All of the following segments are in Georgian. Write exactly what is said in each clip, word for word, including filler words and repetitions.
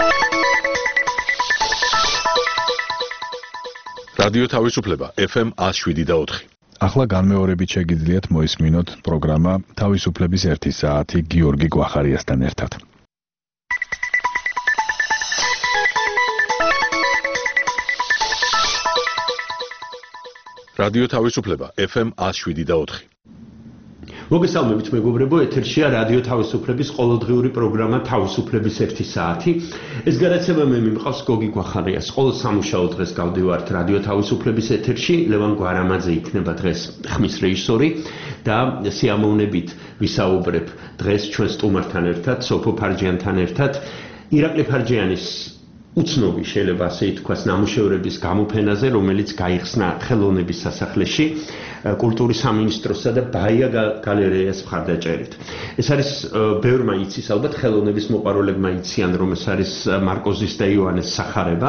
რადიო თავისუფლება F M one oh seven და four. ახლა განმეორებით შეგიძლიათ მოისმინოთ პროგრამა თავისუფლების ერთი საათი გიორგი გვახარიასთან ერთად. რადიო თავისუფლება F M one oh seven და four. მოგესალმებით მეგობრებო, ეთერშია რადიო თავისუფლების ყოველდღიური პროგრამა თავისუფლების ერთი საათი. ეს გადაცემა მე მიმყავს გოგი გვახარიას. ყოველ სამუშაო დღეს გავდივართ რადიო თავისუფლების ეთერში. ლევან გვარამაძე იქნება დღეს ხმის რეჟისორი და სიამოვნებით ვისაუბრებ დღეს ჩვენ სტუმართან ერთად, სოფო ფარჯიანთან ერთად, ირაკლი ფარჯიანის უცნობი შეიძლება ასე ითქვას ნამუშევრების გამოფენაზე, რომელიც გაიხსნა ხელოვნების სასახლეში კულტურის სამინისტროსა და ბაია გალერეას მხარდაჭერით. ეს არის ბევრმა იცის, ალბათ ხელოვნების მოყვარულებმა იციან, რომ ეს არის მარკოზის და იოანეს სახარება.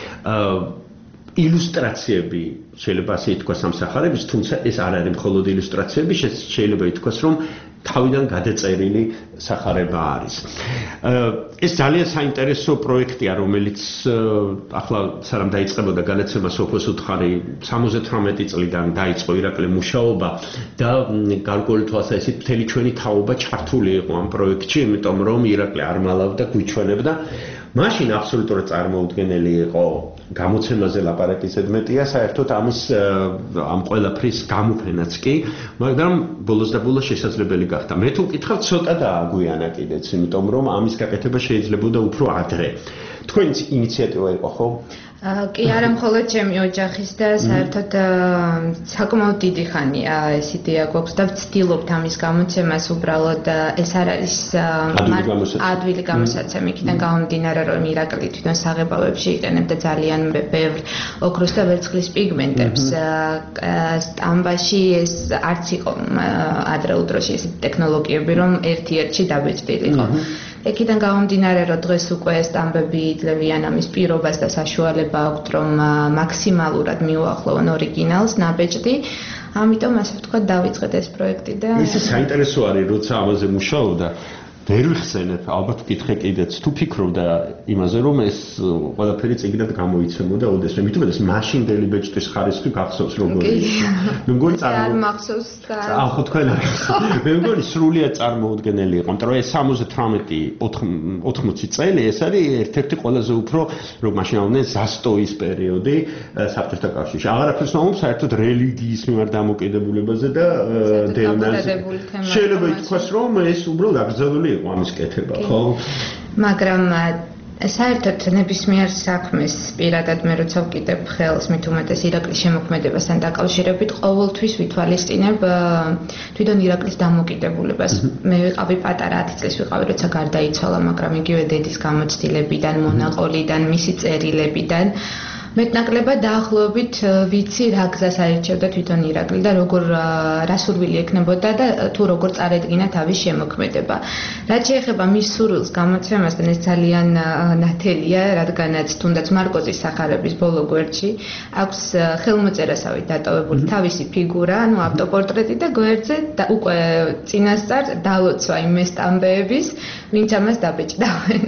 ილუსტრაციები შეიძლება ასე ითქვას ამ სახარების, თუმცა ეს არ არის მხოლოდ ილუსტრაციები, შეიძლება ითქვას, რომ თავიდან გადაწერილი სახარება არის. ეს ძალიან საინტერესო პროექტია, რომელიც ახლა სანამ დაიწყებოდა გადაცემა სოფოს უთხარი სამოცდათვრამეტი წლიდან დაიწყო ირაკლი მუშაობა და გარკვეული თვალსაზრისით მთელი ჩვენი თაობა ჩართული იყო ამ პროექტში, იმიტომ რომ ირაკლი არ მალავდა, გვიჩვენებდა. მაშინ აბსოლუტურად წარმოუდგენელი იყო გამოცემაზე ლაპარაკისად მეტია, საერთოდ ამის ამ ყველაფრის გამოფენაც კი, მაგრამ ბოლოს და ბოლოს შესაძლებელი გახდა. მე თუ მკითხავთ, ცოტა დააგვიანა კიდეც, იმიტომ რომ ამის გაკეთება შეიძლებოდა უფრო ადრე. თქვენიც ინიციატივა იყო, ხო? კი, არა მხოლოდ ჩემი ოჯახის და საერთოდ საკმაოდ დიდი ხანია ეს იდეა გვაქვს და ვცდილობთ ამის გამოცემას, უბრალოდ ეს არ არის ადვილი გამოსაცემი, იქიდან გამომდინარე, რომ ირაკლი თვითონ საღებავებში იყენებდა ძალიან ბევრ ოქროს და ვერცხლის პიგმენტებს. სტამბაში ეს არც იყო ადრეულ დროში ეს ტექნოლოგიები, რომ ერთ-ერთში დაბეჭდილიყო. Ekიდან გამომდინარე, რომ დღეს უკვე სტამბები იძლევიან ამის პირობას და საშუალება აქვთ, რომ მაქსიმალურად მიუახლოვონ ორიგინალს ნაბეჭდი. ამიტომ ასე ვთქვათ, დავიწყეთ ეს პროექტი და ეს საინტერესო არის, როცა ამაზე მუშაობდა. ვერ ვიხსენებ, ალბათ ვკითხე კიდეც, თუ ფიქრობდა იმაზე, რომ ეს ყველაფერი წიგნად გამოიცემოდა ოდესმე, მithume ეს მაშინდელი ბეჭდვის ხარისხი გახსოვს როგორი იყო. მე მგონი წარმახსოვს და ახლა თქვენ არის. მე მგონი სრულიად წარმოუდგენელი იყო, იმიტომ რომ ეს სამოცდათვრამეტი ოთხმოცი წელი ეს არის ერთ-ერთი ყველაზე უფრო რომ მაშინ ავნეს ზასტოის პერიოდი საბჭოთა კავშირში. აღარაფერს ვამბობ საერთოდ რელიგიის მიმართ დამოკიდებულებაზე და დევნაზე. შეიძლება ითქვას, რომ ეს უბრალოდ აკრძალული იყო ამის კეთება, ხო? მაგრამ საერთოდ ნებისმიერ საქმეს პირადად მე როცა ვკიდებ ხელს, მით უმეტეს ირაკლის შემოქმედებასთან დაკავშირებით, ყოველთვის ვითვალისწინებ თვითონ ირაკლის დამოკიდებულებას. მე ვიყავი პატარა ათი წლის ვიყავი, როცა გარდაიცვალა, მაგრამ იგივე დედის გამოცდილებიდან, მონაყოლიდან, მისი წერილებიდან მეტნაკლებად დაახლოებით ვიცი რა გზას აირჩევდა თვითონ ირაკლი და როგორ რა სურვილი ექნებოდა და თუ როგორ წარედგინა თავის შემოქმედება. რაც შეეხება მის სურვილს გამოცემასთან, ეს ძალიან ნათელია, რადგანაც თუნდაც მარკოზის სახარების ბოლო გვერდში აქვს ხელმოწერასავით დატოვებული თავისი ფიგურა, ანუ ავტოპორტრეტი და გვერდზე უკვე წინასწარ დალოცვა იმ სტამბეების, ვინც ამას დაბეჭდავენ.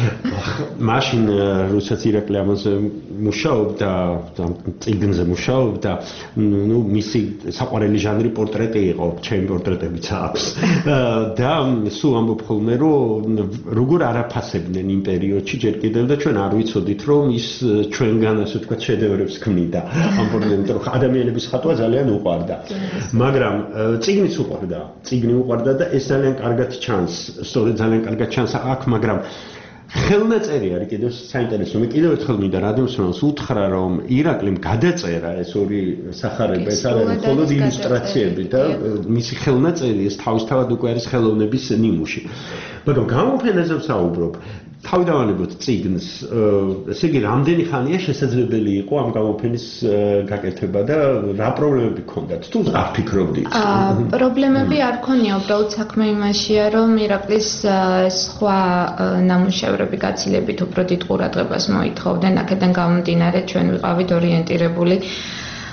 მაშინ როდესაც ირაკლი ამაზე მუშაობდა, წიგნზე მუშაობდა, ნუ მისი საყვარელი ჟანრი პორტრეტი იყო, ჩემი პორტრეტებიც აქვს. და სულ ამბობ ხოლმე, რომ როგორ არაფასებდნენ იმ პერიოდში ჯერ კიდევ და ჩვენ არ ვიცოდით, რომ ის ჩვენგან ასე ვთქვათ შედევრებს ქმნიდა. ამ პორტრეტი რომ ადამიანების ხატვა ძალიან უყვარდა. მაგრამ წიგნიც უყვარდა, წიგნი უყვარდა და ეს ძალიან კარგად ჩანს, სწორედ ძალიან კარგად ჩანს აქ, მაგრამ ხელნაწერი არის კიდევ საინტერესო. მე კიდევ ერთხელ მინდა რადიოსმენს უთხრა, რომ ირაკლიმ გადაწერა ეს ორი სახარება, ეს არის მხოლოდ ილუსტრაციები და მისი ხელნაწერი ეს თავისთავად უკვე არის ხელოვნების ნიმუში. მაგრამ გამოფენაზე ვსაუბრობ. თავიდანვანებოთ წიგნს, ესე იგი, რამდენი ხანია შესაძლებელი იყო ამ გამოფენის გაკეთება და რა პრობლემები ჰქონდათ? თუ არ ფიქრობდით? პრობლემები არ ქონია, უბრალოდ საქმე იმაშია, რომ ირაკლის სხვა ნამუშევრები გაცილებით უფრო დიდ ყურადღებას მოითხოვდნენ, აქედან გამომდინარე ჩვენ ვიყავით ორიენტირებული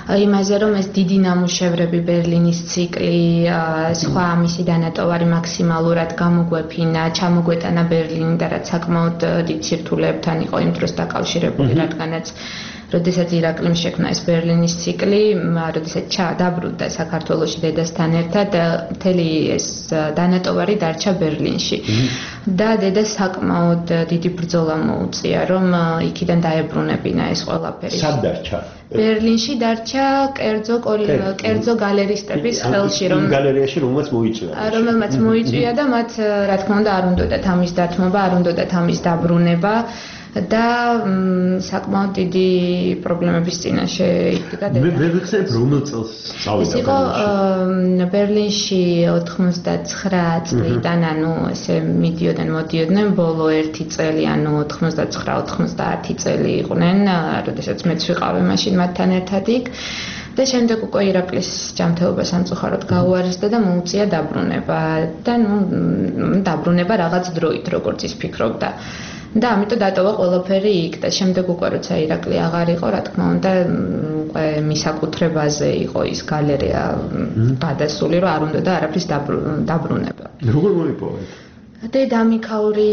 იმაზე რომ ეს დიდი ნამუშევრები ბერლინის ციკლი სხვა მისი დანატოვარი მაქსიმალურად გამოგვეფინა, ჩამოგვეტანა ბერლინი და რაც საკმაოდ დიდ სირთულეებთან იყო იმ დროს დაკავშირებული, რადგანაც როდესაც ირაკლიმ შექმნა ეს ბერლინის ციკლი, როდესაც დაბრუნდა საქართველოში დედასთან ერთად, მთელი ეს დანატოვარი დარჩა ბერლინში. და დედა საკმაოდ დიდი ბრძოლა მოუწია, რომ იქიდან დაებრუნებინა ეს ყველაფერი. სად დარჩა? ბერლინში დარჩა კერძო კერძო გალერისტების ხელში, რომ გალერეაში რომელმაც მოიწვია. რომელმაც მოიწვია და მათ რა თქმა უნდა არ უნდათ ამის დათმობა, არ უნდათ ამის დაბრუნება. და საკმაოდ დიდი პრობლემების წინაშე იდგა დედა. მე ვერ ვიხსენებ რომელ წელს წავიდა. ეს იყო ბერლინში ოთხმოცდაცხრა წლიდან, ანუ ესე მიდიოდნენ მოდიოდნენ ბოლო ერთი წელი, ანუ ოთხმოცდაცხრა ოთხმოცდაათი წელი იყვნენ, როდესაც მეც ვიყავი მაშინ მათთან ერთად იქ. და შემდეგ უკვე ირაკლის ჯანმრთელობა სამწუხაროდ გაუარესდა და მოუწია დაბრუნება. და ნუ დაბრუნება რაღაც დროით, როგორც ის ფიქრობდა. და ამიტომ დატოვა ყველაფერი იქ და შემდეგ უკვე როცა ირაკლი აღარ იყო, რა თქმა უნდა, უკვე მისაკუთრებაზე იყო ის გალერეა გადასული, რომ არ უნდა და არაფრის დაბრუნება. როგორ მოიპოვა? დედა მიქაური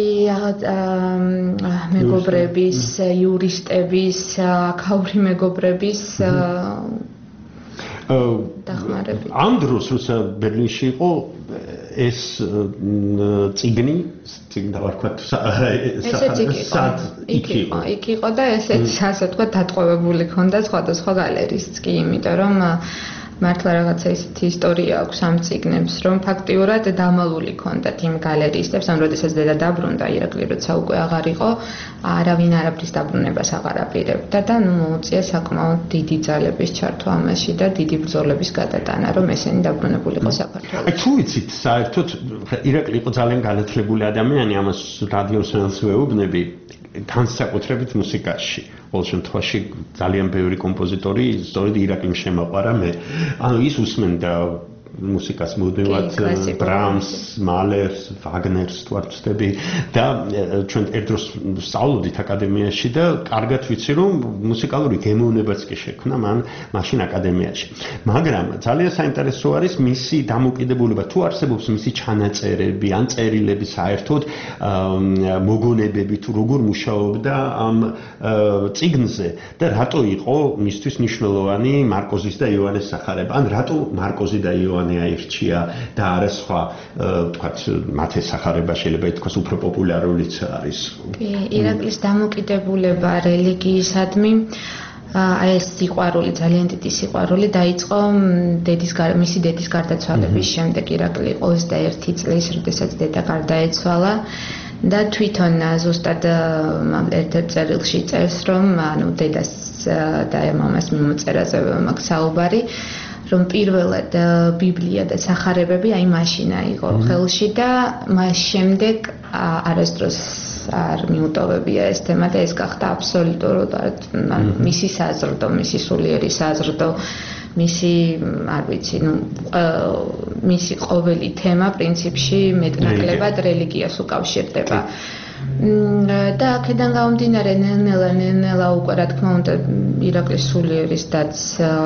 მეგობრების, იურისტების, აქაური მეგობრების დახმარებით. ამ დროს როცა ბერლინში იყო ეს ციგნი, ციგნი დავარქვათ, სად იქ იყო. იქ იყო და ესეც ასე თქვა დატყვევებული ქონდა სხვადასხვა გალერეისტს კი, იმიტომ რომ მართლა რაღაცა ისეთი ისტორია აქვს ამ ციგნებს, რომ ფაქტიურად დამალული ქონდათ იმ გალერეისტებს, ან როდესაც დედა დაბრუნდა ირაკლი, როცა უკვე აღარ იყო, არავინ არაფრის დაბრუნებას აღარ აპირებდა და ნუ მოუწია საკმაოდ დიდი ძალების ჩართვა ამაში და დიდი ბრძოლების გადატანა, რომ ესენი დაბრუნებულიყო საქართველოში. აი თუ ვიცით, საერთოდ ირაკლი იყო ძალიან განათლებული ადამიანი, ამას რადიოსანაც ვეუბნები, განსაკუთრებით მუსიკაში. ყოველ შემთხვევაში ძალიან ბევრი კომპოზიტორი სწორედ ირაკლიმ შემაყვარა მე. ანუ ის უსმენდა მუსიკას მუდმივად ბრამს, მალერს, ვაგნერს თუ არ ვცდები და ჩვენ ერთ დროს სწავლობდით აკადემიაში და კარგად ვიცი რომ მუსიკალური გემოვნებაც კი შექმნა მან მაშინ აკადემიაში. მაგრამ ძალიან საინტერესო არის მისი დამოკიდებულება, თუ არსებობს მისი ჩანაწერები ან წერილები საერთოდ მოგონებები თუ როგორ მუშაობდა ამ წიგნზე და რატო იყო მისთვის მნიშვნელოვანი მარკოზის და იოანეს სახარება, ან რატო მარკოზი და იოანე აირჩია და არა სხვა თქვათ მათე სახარება შეიძლება ითქვას უფრო პოპულარულიც არის. კი, ირაკლის დამოკიდებულება რელიგიისადმი აი ეს სიყვარული, ძალიან დიდი სიყვარული დაიწყო დედის მისი დედის გარდაცვალების შემდეგ. ირაკლი იყო ოცდაერთი წლის, როდესაც დედა გარდაეცვალა. და თვითონ ზუსტად ერთ-ერთ წერილში წერს, რომ ანუ დედას და მამას მიმოწერაზე მაქვს საუბარი, რომ პირველად ბიბლია და სახარებები აი მაშინ აიღო ხელში და მას შემდეგ არასდროს არ მიუტოვებია ეს თემა და ეს გახდა აბსოლუტურად მისი საზრდო, მისი სულიერი საზრდო, მისი არ ვიცი, ნუ მისი ყოველი თემა პრინციპში მეტნაკლებად რელიგიას უკავშირდება. და აქედან გამომდინარე ნელ-ნელა ნელ-ნელა უკვე რა თქმა უნდა ირაკლის სულიერისდაც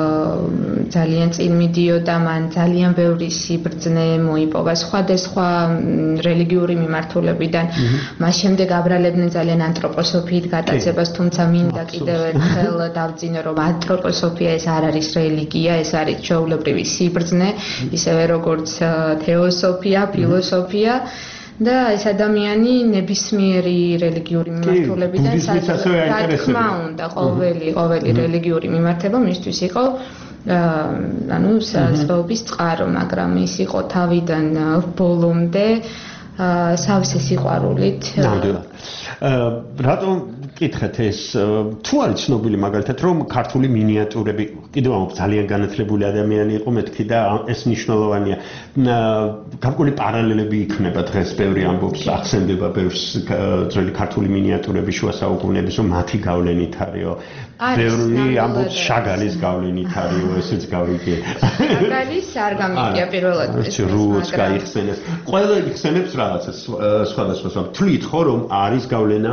ძალიან წინ მიდიოდა, მან ძალიან ბევრი სიბრძნე მოიპოვა სხვადასხვა რელიგიური მიმართულებიდან. მას შემდეგ აბრალებდნენ ძალიან ანთროპოსოფიით გატაცებას, თუმცა მინდა კიდევ ერთხელ დავძინო, რომ ანთროპოსოფია ეს არ არის რელიგია, ეს არის ჩვეულებრივი სიბრძნე, ისევე როგორც თეოსოფია, ფილოსოფია. და ეს ადამიანი ნებისმიერი რელიგიური მიმართულებიდან რა თქმა უნდა ყოველი ყოველი რელიგიური მიმართება მისთვის იყო ანუ საზღაობის წყარო, მაგრამ ის იყო თავიდან ბოლომდე სავსე სიყვარულით. რატომ კითხეთ ეს თუ არის ცნობილი მაგალითად რომ ქართული მინიატურები კიდევ ამ ძალიან განათლებული ადამიანი იყო მეთქი და ეს მნიშვნელოვანია. გარკვეული პარალელები იქნება დღეს ბევრი ამბობს ახსენდება ბევრს ძველი ქართული მინიატურები შუა საუკუნეების რომ მათი გავლენით არისო. ბევრი ამბობს შაგალის გავლენით არისო, ესეც გავიგე. შაგალის არ გამიგია პირველად ეს რუს გაიხსენეს. ყველა იხსენებს რა რაღაცა სხვადასხვა თვლით ხო რომ არის გავლენა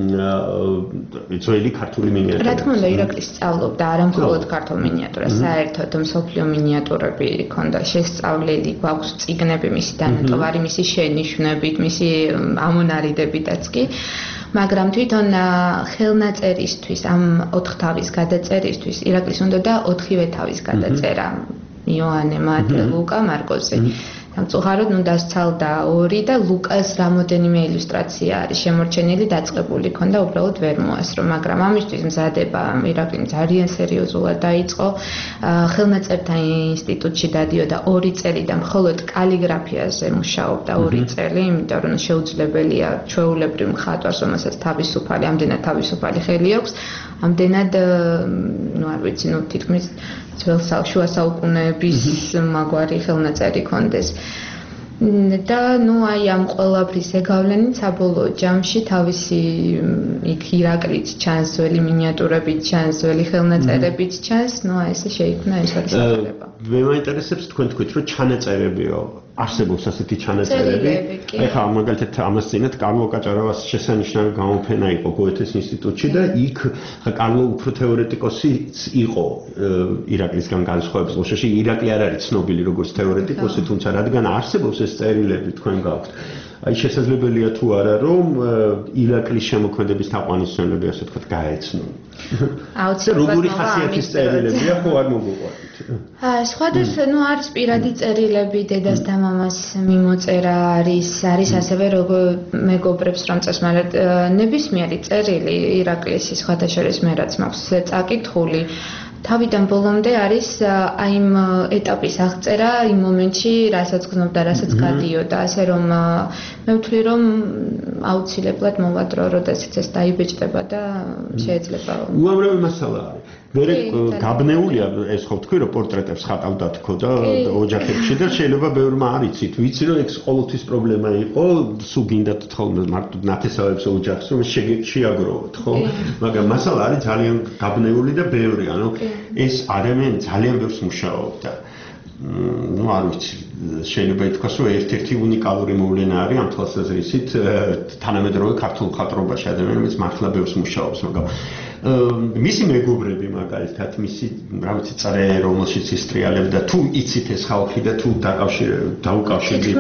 ძველი ქართული მინიატურების. რა თქმა უნდა, ირაკლის სწავლობდა არა მხოლოდ ქართულ მინიატურას, საერთოდ მსოფლიო მინიატურები ქონდა შესწავლილი, გვაქვს წიგნები მისი დანატოვარი, მისი შენიშვნებით, მისი ამონარიდებითაც კი. მაგრამ თვითონ ხელნაწერისთვის, ამ ოთხ თავის გადაწერისთვის ირაკლის უნდა და ოთხივე თავის გადაწერა. იოანე, მათე, ლუკა, მარკოზი. სამწუხაროდ, ნუ დასცალდა ორი და ლუკას რამოდენიმე ილუსტრაცია არის შემორჩენილი, დაწყებული ქონდა, უბრალოდ ვერ მოასრო, მაგრამ ამისთვის მზადება ირაკლიმ ძალიან სერიოზულად დაიწყო. ხელნაწერთა ინსტიტუტში დადიოდა ორი წელი და მხოლოდ კალიგრაფიაზე მუშაობდა ორი წელი, იმიტომ რომ შეუძლებელია ჩვეულებრივ მხატვარს, რომელსაც თავისუფალი, ამდენად თავისუფალი ხელი აქვს, ამდენად, ну, არ ვიცი, ну, თითქმის ძველ შუა საუკუნეების მაგვარი ხელნაწერი კონდეს. და ну აი ამ ყველაფრის ეგავლენით საბოლოო ჯამში თავისი იქ ირაკლიც ჩანს, ძველი მინიატურებით ჩანს, ძველი ხელნაწერებით ჩანს, ну აი ესე შეიქმნა ეს არის სახალება. მე მაინტერესებს თქვენ თქვით რომ ჩანაწერებიო არსებობს ასეთი ჩანაწერები. ეხლა მაგალითად ამას წინათ კარლო კაჭარავას შესანიშნავი გამოფენა იყო გოეთეს ინსტიტუტში და იქ კარლო უფრო თეორეტიკოსიც იყო ირაკლისგან განსხვავების შემთხვევაში. ირაკლი არ არის ცნობილი როგორც თეორეტიკოსი, თუმცა რადგან არსებობს ეს წერილები თქვენ გაქვთ. აი შესაძლებელია თუ არა რომ ირაკლის შემოქმედების თაყვანისმცემლები ასე თქვა გაეცნო. აუცილებლად როგორი ხასიათის წერილებია ხო არ მოგუყვებით? აა სხვადასხვა ну არის პირადი წერილები, დედას და მამას მიმოწერა არის, არის ასევე როგორ მეგობრებს რომ წეს, მაგრამ ნებისმიერი წერილი ირაკლისის სხვადასხვა მე რაც მაქვს წაკითხული თავიდან ბოლომდე არის აი იმ ეტაპის აღწერა იმ მომენტში, რასაც გრძნობდა, რასაც გადიოდა, ასე რომ მე ვთვლი რომ აუცილებლად მოვადრო, როდესაც ეს დაიბეჭდება და შეიძლება. უამრავი მასალა არის. მერე გაბნეულია ეს ხო თქვი რომ პორტრეტებს ხატავდა თქო და ოჯახებში და შეიძლება ბევრმა არ იცით. ვიცი რომ ეს ყოველთვის პრობლემა იყო, სულ გინდათ ხოლმე მარტო ნათესავებს ოჯახს რომ შეაგროვოთ, ხო? მაგრამ მასალა არის ძალიან გაბნეული და ბევრი, ანუ ეს ადამიანი ძალიან ბევრს მუშაობდა. ну არ ვიცი შეიძლება ითქვას რომ ერთ-ერთი უნიკალური მოვლენა არის ამ თვალსაზრისით თანამედროვე ქართულ მხატვრობაში ადამიანებს მართლა ბევრს მუშაობს მაგრამ მისი მეგობრები მაგალითად მისი რა ვიცი წარე რომელშიც ისტრიალებდა თუ იცით ეს ხალხი და თუ დაუკავშირდით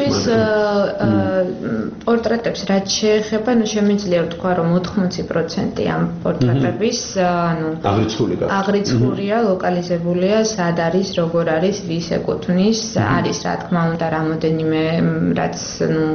პორტრეტებს რაც შეეხება ну შემიძლია ვთქვა რომ ოთხმოცი პროცენტი ამ პორტრეტების ანუ აღრიცხულია ლოკალიზებულია სად არის როგორ არის ვის ეკუთვნის არის რა თქმა უნდა რამოდენიმე რაც ну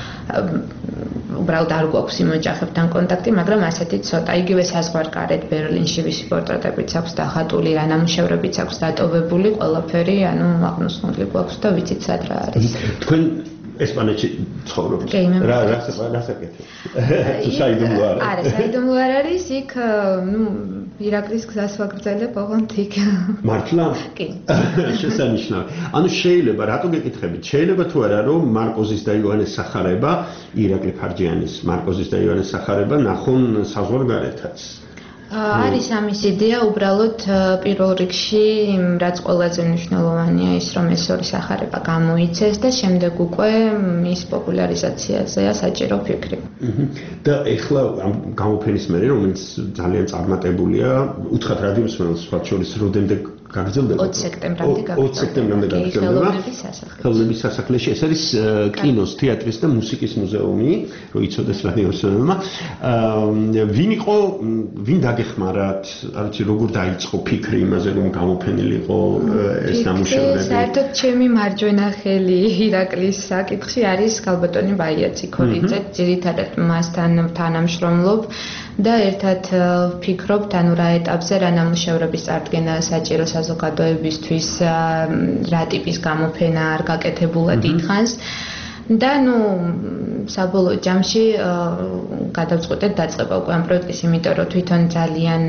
უბრალოდ არ გვაქვს იმ ოჯახებთან კონტაქტი, მაგრამ ასეთი ცოტა იგივე საზღვარგარეთ ბერლინში ვისი პორტრეტებიც აქვს დახატული, რა ნამუშევრებიც აქვს დატოვებული, ყველაფერი, ანუ აღნიშნული გვაქვს და ვიცით სად რა არის. თქვენ ესპანეთში ცხოვრობთ. რა რა რა საკეთებთ? თუ საიდუმლო არ არის. არა, საიდუმლო არ არის, იქ ნუ ირაკლის გზას ვაგრძელებ ოღონდ იქ. მართლა? კი. შესანიშნავი. ანუ შეიძლება, რატო გეკითხებით? შეიძლება თუ არა რომ მარკოზის და იოანეს სახარება, ირაკლი ფარჯიანის მარკოზის და იოანეს სახარება ნახონ საზღვარგარეთაც. არის ამის იდეა უბრალოდ პირველ რიგში რაც ყველაზე მნიშვნელოვანია ის რომ ეს ორი სახარება გამოიცეს და შემდეგ უკვე მის პოპულარიზაციაზეა საჭირო ფიქრი. და ეხლა ამ გამოფენის მერე რომელიც ძალიან წარმატებულია უთხარ რადიოს მსმენელს სხვა შორის როდემდე გაგრძელდება ოცი სექტემბრამდე გაგრძელდება. ოცი სექტემბრამდე გაგრძელდება. ხელოვნების სასახლეში ეს არის კინოს, თეატრის და მუსიკის მუზეუმი, რომ იცოდეს რადიოს მსმენელმა. ვინ იყო, ვინ დაგეხმარათ, არ ვიცი როგორ დაიწყო ფიქრი იმაზე რომ გამოფენილი იყო ეს ნამუშევრები. საერთოდ ჩემი მარჯვენა ხელი ირაკლის საკითხში არის გალბატონი ბაიაცი ქორიძე, ძირითადად მასთან თანამშრომლობ და ერთად ვფიქრობთ ანუ რა ეტაპზე რა ნამუშევრების წარდგენა საჭირო საზოგადოებისთვის რა ტიპის გამოფენა არ გაკეთებულა დიდხანს და ნუ საბოლოო ჯამში გადავწყვეტეთ დაწყება უკვე ამ პროექტის იმიტომ რომ თვითონ ძალიან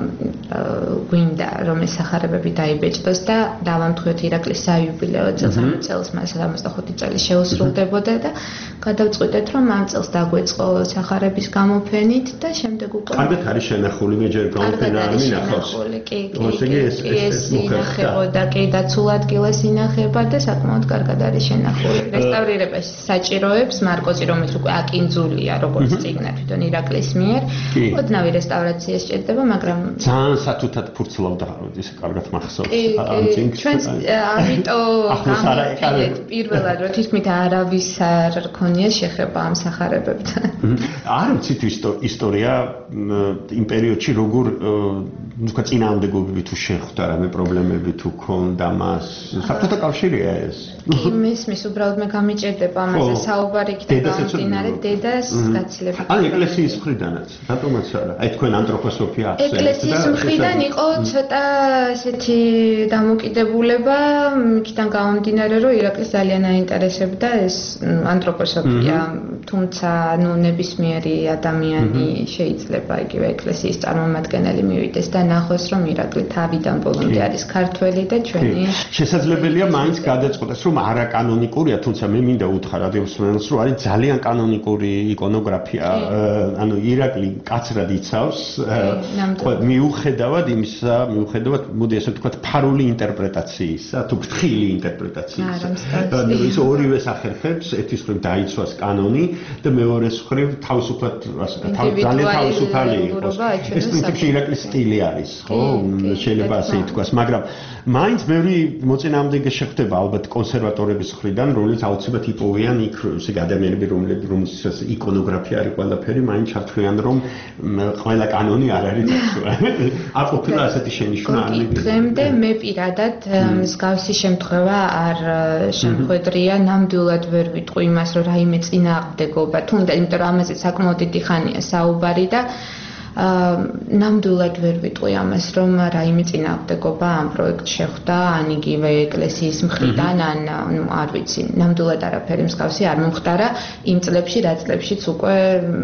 გვინდა რომ ეს სახარებები დაიბეჭდოს და დავამტყუოთ ირაკლის საიუბილეო წელს ამ წელს მას სამოცდახუთი წელი შეუსრულდებოდა და გადავწყვეტეთ რომ ამ წელს დაგვეწყო სახარების გამოფენით და შემდეგ უკვე კარგად არის შენახული მე ჯერ გამოფენა არ მინახავს კი კი ეს ინახებოდა კი დაცულ ადგილას ინახება და საკმაოდ კარგად არის შენახული რესტავრირება საჭიროებს მარკოზი, რომელიც უკვე აკინძულია როგორც წიგნა თვითონ ირაკლის მიერ. ოდნავი რესტავრაცია სჭირდება, მაგრამ ძალიან სათუთად ფურცლავდა ისე კარგად მახსოვს ამ წიგნს. ჩვენს ამიტომ გამოვიყენეთ პირველად რომ თითქმით არავის არ რქონია შეხება ამ სახარებებთან. არ ვიცით ისტორია იმ პერიოდში როგორ თქვა წინააღმდეგობები თუ შეხვდა რამე პრობლემები თუ ქონდა მას საბჭოთა კავშირია ეს. იმის უბრალოდ მე გამიჭირდება ამაზე საუბარი იქ და გამომდინარე დედას გაცილებით. ან ეკლესიის მხრიდანაც რატომაც არა? აი თქვენ ანთროპოსოფია ახსენეთ და ეკლესიის მხრიდან იყო ცოტა ესეთი დამოკიდებულება იქიდან გამომდინარე რომ ირაკლის ძალიან აინტერესებდა ეს ანთროპოსოფია, თუმცა ნუ ნებისმიერი ადამიანი შეიძლება იგივე ეკლესიის წარმომადგენელი მივიდეს და ნახოს რომ ირაკლი თავიდან ბოლომდე არის ქართველი და ჩვენი შესაძლებელია მაინც გადაწყვეტეს რომ არაკანონიკურია, თუმცა მე მინდა უთხრა რადიოსმენელს რომ არის ძალიან კანონიკური იკონოგრაფია, ანუ ირაკლი კაცრად იცავს, მიუხედავად იმისა, მიუხედავად მოდი ასე ვთქვათ ფარული ინტერპრეტაციისა, თუ ფრთხილი ინტერპრეტაციისა. ის ორივე სახერხებს ერთის მხრივ დაიცვას კანონი და მეორეს მხრივ თავისუფლად ძალიან თავისუფალი იყოს. ეს პრინციპში ირაკლის სტილი არის, ხო? შეიძლება ასე ითქვას, მაგრამ მაინც ბევრი მოწინააღმდეგე შეხვდება ალბათ კონსერვატორების მხრიდან, რომლებიც აუცილებლად იპოვიან იქ ისე ადამიანები, რომლებიც იკონოგრაფია არის ყველაფერი, მაინც ჩართვლიან რომ ყველა კანონი არ არის დაცვა. არ ყოფილა ასეთი შენიშვნა არ მიგია. დღემდე მე პირადად მსგავსი შემთხვევა არ შემხვედრია, ნამდვილად ვერ ვიტყვი იმას, რომ რაიმე წინააღმდეგობა თუნდაც, იმიტომ რომ ამაზე საკმაოდ დიდი ხანია საუბარი და ნამდვილად ვერ ვიტყვი ამას, რომ რაიმე წინააღმდეგობა ამ პროექტს შეხვდა, ან იგივე ეკლესიის მხრიდან, ან ნუ არ ვიცი, ნამდვილად არაფერი მსგავსი არ მომხდარა იმ წლებში, რა წლებშიც უკვე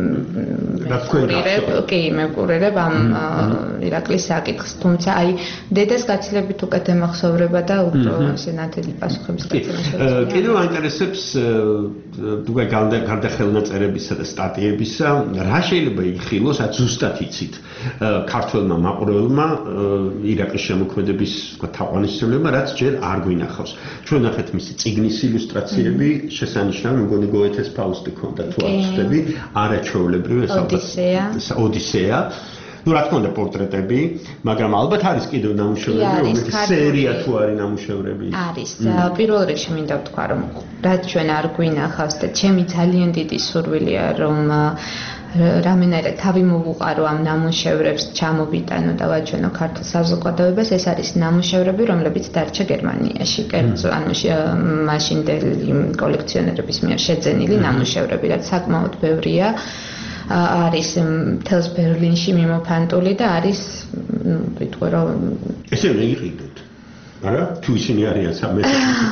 კი, მევკურერებ ამ ირაკლის საკითხს, თუმცა აი დედას გაცილებით უკეთ ემახსოვრება და უფრო სენათელი პასუხების გაცემა შეუძლია. კიდევ აინტერესებს თუ გარდა ხელნაწერებისა და სტატიებისა, რა შეიძლება იხილოს ათ ზუსტად იცით ქართველმა მაყურებელმა ირაკლის შემოქმედების თაყვანისმცემლება, რაც ჯერ არ გვინახავს. ჩვენ ნახეთ მისი წიგნის ილუსტრაციები, შესანიშნავი, მგონი გოეთეს ფაუსტი ქონდა თუ არ ვცდები, არაჩვეულებრივი ეს ოდისეა. ოდისეა. ну რა თქმა უნდა პორტრეტები, მაგრამ ალბათ არის კიდევ ნამუშევრები, რომელიც სერია თუ არის ნამუშევრები. არის. პირველ რიგში მინდა ვთქვა, რომ რაც ჩვენ არ გვინახავს და ჩემი ძალიან დიდი სურვილია, რომ რამენერე თავი მოვუყარო ამ ნამუშევრებს ჩამოვიტანო და ვაჩვენო ქართულ საზოგადოებას, ეს არის ნამუშევრები, რომლებიც დარჩა გერმანიაში, კერძო ანუ მაშინდელი კოლექციონერების მიერ შეძენილი ნამუშევრები, რაც საკმაოდ ბევრია. არის მთელს ბერლინში მიმოფანტული და არის ვიტყვი რომ ესე ვერ იყიდოთ. არა? თუ ისინი არიან სამეცნიერო.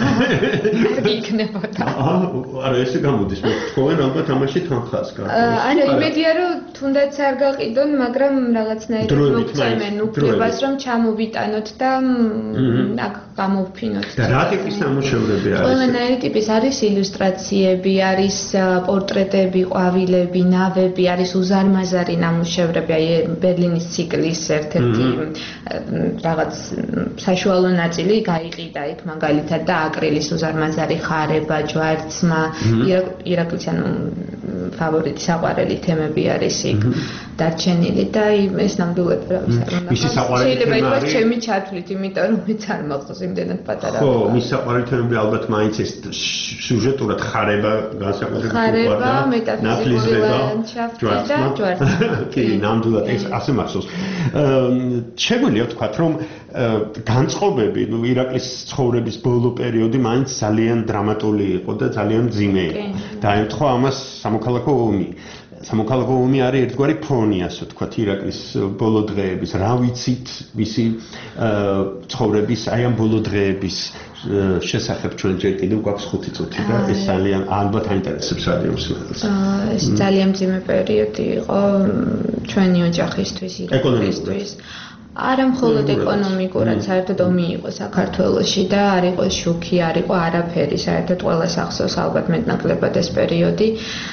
არ იქნებოდა. არა, ესე გამოდის, მე თქვენ ალბათ ამაში თანხას გაკეთებთ. არა, იმედია რომ თუნდაც არ გაყიდონ, მაგრამ რაღაცნაირად მოგწემენ უფლებას რომ ჩამოვიტანოთ და აქ გამოვფინოთ. და რა ტიპის ნამუშევრები არის? ყველანაირი ტიპის არის ილუსტრაციები, არის პორტრეტები, ყვავილები, ნავები, არის უზარმაზარი ნამუშევრები, აი ბერლინის ციკლის ერთ-ერთი რაღაც საშუალო ნაწილი გაიყიდა იქ მაგალითად და აკრილის უზარმაზარი ხარება, ჯვარცმა, ირაკლის ანუ ფავორიტი საყვარელი თემები არის იქ დარჩენილი და ეს ნამდვილად რა ვიცი არ უნდა. მისი საყვარელი თემა შეიძლება ითქვას ჩემი ჩათვლით, იმიტომ რომ მეც არ მახსოვს იმდენად პატარა. ხო, მისი საყვარელი თემები ალბათ მაინც ეს სიუჟეტურად ხარება, განსაკუთრებით ხარება, მეტაფიზიკური ლანდშაფტი და ჯვარცმა. კი, ნამდვილად ეს ასე მახსოვს. შეგვიძლია ვთქვათ, რომ განწყობები, ну ირაკლის ცხოვრების ბოლო პერიოდი მაინც ძალიან დრამატული იყო და ძალიან მძიმე იყო. დაემთხვა ამას სამოქალაქო ომი. სამოქალაქო ომი არის ერთგვარი ფონი, ასე ვთქვათ, ირაკლის ბოლო დღეების. რა ვიცით მისი ცხოვრების, აი ამ ბოლო დღეების შესახებ ჩვენ ჯერ კიდევ გვაქვს ხუთი წუთი და ეს ძალიან ალბათ აინტერესებს რადიოსმენელს. ეს ძალიან მძიმე პერიოდი იყო ჩვენი ოჯახისთვის, ირაკლისთვის. არა მხოლოდ ეკონომიკურად, საერთოდ ომი იყო საქართველოში და არ იყო შუქი, არ იყო არაფერი, საერთოდ ყველას ახსოვს ალბათ მეტნაკლებად ეს პერიოდი.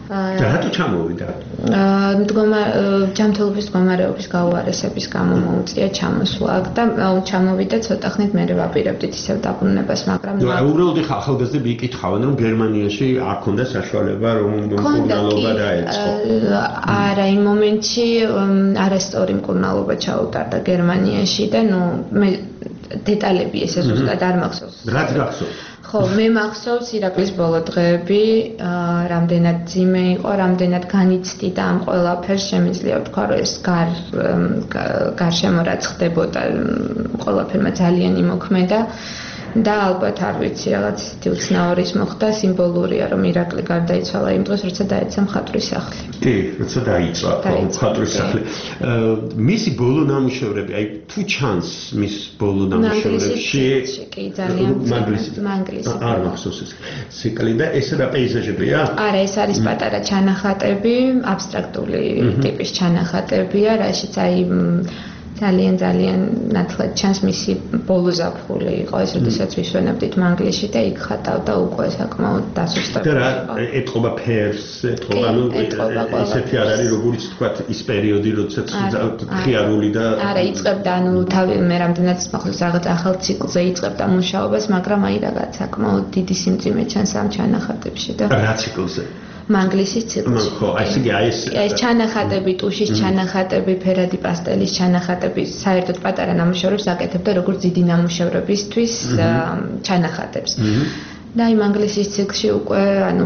და რატო ჩამოვიდა? მდგომა ჯანმრთელობის მდგომარეობის გაუარესების გამო მოუწია ჩამოსვლა აქ და ჩამოვიდა ცოტა ხნით მერე ვაპირებდით ისევ დაბრუნებას, მაგრამ ნუ უბრალოდ ხა ახალგაზრდები იკითხავენ რომ გერმანიაში არ ქონდა საშუალება რომ მკურნალობა დაეწყო. არა, იმ მომენტში არასწორი მკურნალობა ჩაუტარდა გერმანიაში და ნუ მე დეტალები ესე ზუსტად არ მახსოვს. რაც გახსოვს? ხო, მე მახსოვს ირაკლის ბოლო დღეები, რამდენად ძიმე იყო, რამდენად განიცდიდა ამ ყველაფერს, შემიძლია ვთქვა, რომ ეს გარ გარშემო რაც ხდებოდა, ყველაფერმა ძალიან იმოქმედა და ალბათ არ ვიცი, რაღაც ისეთი უცნაურის მოხდა, სიმბოლურია, რომ ირაკლი გარდაიცვალა იმ დღეს, როცა დაეცა მხატვრის სახლი. კი, როცა დაიცვა მხატვრის სახლი. მისი ბოლო ნამუშევრები, აი თუ ჩანს მის ბოლო ნამუშევრებში, კი, ძალიან მანგლისი. არ მახსოვს ეს ციკლი და ესა და პეიზაჟებია? არა, ეს არის პატარა ჩანახატები, აბსტრაქტული ტიპის ჩანახატებია, რაშიც აი ძალიან ძალიან ნათლად ჩანს მისი ბოლო ზაფხული იყო ეს, როდესაც ვისვენებდით მანგლისში და იქ ხატავდა უკვე საკმაოდ დასუსტებული. და რა ეტყობა ფერს, ეტყობა, ანუ ესეთი არ არის როგორც თქვა ის პერიოდი, როდესაც ხიარული და არა, იწყებდა, ანუ თავი მე რამდენად მახსოვს რაღაც ახალ ციკლზე იწყებდა მუშაობას, მაგრამ აი რაღაც საკმაოდ დიდი სიმძიმე ჩანს ამ ჩანახატებში და რა ციკლზე? მანგლისის ციკლში. ხო, ასე კი, აი ეს ეს ჩანახატები, ტუშის ჩანახატები, ფერადი პასტელის ჩანახატები, საერთოდ პატარა ნამუშევრებს აკეთებდა როგორც დიდი ნამუშევრებისთვის ჩანახატებს. და აი მანგლისის ციკლში უკვე, ანუ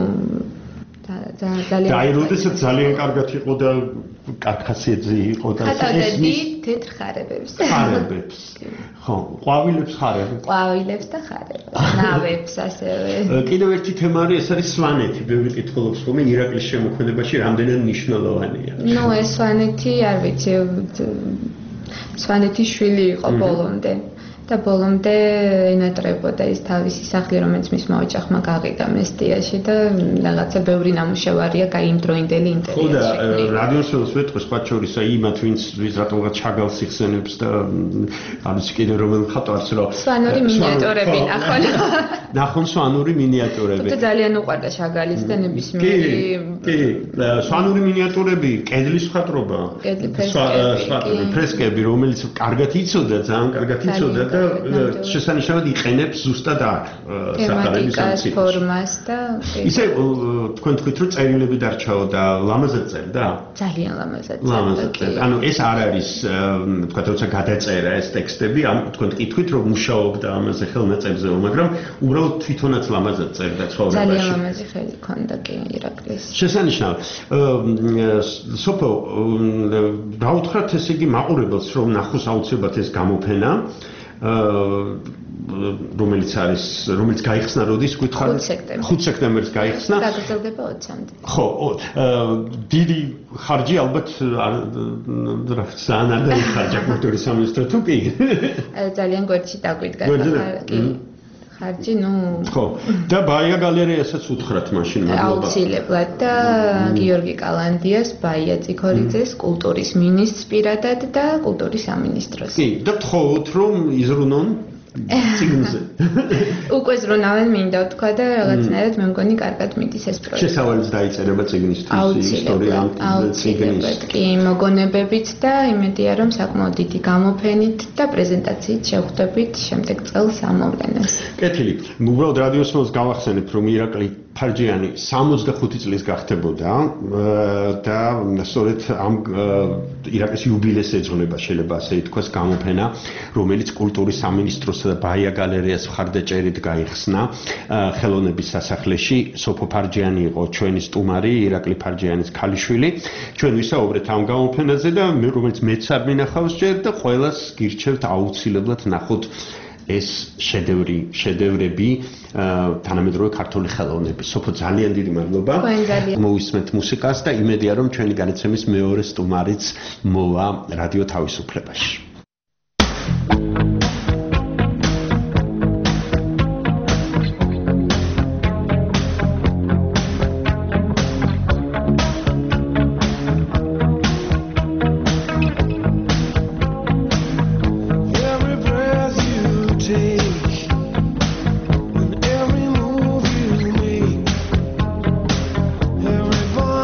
ძალიან და აი როდესაც ძალიან კარგად იყო და კარგ ხასიათზე იყო და ეს ის თეთრ ხარებებს. ხარებებს. ხო, ყვავილებს ხარებებს. ყვავილებს და ხარებებს. ნავებს ასევე. კიდევ ერთი თემა არის, ეს არის სვანეთი. ბევრი კითხულობს ხოლმე ირაკლის შემოქმედებაში რამდენად მნიშვნელოვანია. ნუ ეს სვანეთი, არ ვიცი, სვანეთის შვილი იყო ბოლომდე. და ბოლომდე ენატრებოდა ის თავისი სახლი, რომელიც მისმა ოჯახმა გაყიდა მესტიაში და რაღაცა ბევრი ნამუშევარია გაიმდროინდელი ინტერიერში. ხო და რადიოსელს ვეთქვი სხვა შორის აი იმათ ვინც ვის რატომღაც ჩაგალს იხსენებს და არის კიდევ რომელ ხატვარს რომ სვანური მინიატურები ნახონ. ნახონ სვანური მინიატურები. თუმცა ძალიან უყვარდა შაგალის და ნებისმიერი კი, სვანური მინიატურები, კედლის მხატვრობა, ფრესკები, რომელიც კარგად იცოდა, ძალიან კარგად იცოდა და შესანიშნავად იყენებს ზუსტად აქ სახარების ამცირს ფორმას და ისე თქვენ თქვით რომ წერილები დარჩაო და ლამაზად წერდა? ძალიან ლამაზად წერდა. ანუ ეს არ არის თქვა როცა გადაწერა ეს ტექსტები, ამ თქვენ კითხვით რომ მუშაობდა ამაზე ხელნაწერზე, მაგრამ უბრალოდ თვითონაც ლამაზად წერდა ცხოვრებაში. ძალიან ლამაზი ხელი ჰქონდა კი ირაკლის. შესანიშნავად. სოფო დაუთხრათ ესე იგი მაყურებელს რომ ნახოს აუცილებლად ეს გამოფენა რომელიც არის რომელიც გაიხსნა როდის გითხარით ხუთ სექტემბერს გაიხსნა გაგრძელდება ოცამდე ხო დიდი ხარჯი ალბათ რა ძალიან არ დაიხარჯა კულტურის სამინისტრო თუ კი ძალიან გვერდში დაგვიდგა კი ხარჯი ნუ ხო და ბაია გალერეასაც უთხრათ მაშინ მადლობა აუცილებლად და გიორგი კალანდიას ბაია წიქორიძეს კულტურის მინისტრს პირადად და კულტურის სამინისტროს კი და თხოვოთ რომ იზრუნონ ციგნზე უკვე ზრუნავენ მინდა ვთქვა და რაღაცნაირად მე მგონი კარგად მიდის ეს პროექტი შესავალიც დაიწერება ციგნისთვის ისტორია ციგნის კი მოგონებებით და იმედია რომ საკმაოდ დიდი გამოფენით და პრეზენტაციით შევხვდებით შემდეგ წელს ამოვლენას კეთილი უბრალოდ რადიოსმოს გავახსენებ რომ ირაკლი ფარჯიანი სამოცდახუთი წლის გახდებოდა და სწორედ ამ ირაკლის იუბილეს ეძღვნება შეიძლება ასე ითქვას გამოფენა რომელიც კულტურის სამინისტროსა და ბაია გალერეას მხარდაჭერით გაიხსნა ხელოვნების სასახლეში სოფო ფარჯიანი იყო ჩვენი სტუმარი ირაკლი ფარჯიანის ქალიშვილი ჩვენ ვისაუბრეთ ამ გამოფენაზე და რომელიც მეც არ მინახავს ჯერ და ყველას გირჩევთ აუცილებლად ნახოთ ეს შედევრი შედევრები თანამედროვე ქართული ხელოვნების. სოფო ძალიან დიდი მადლობა. მოვისმენთ მუსიკას და იმედია რომ ჩვენი განაცემის მეორე სტუმარიც მოვა რადიო თავისუფლებაში. Every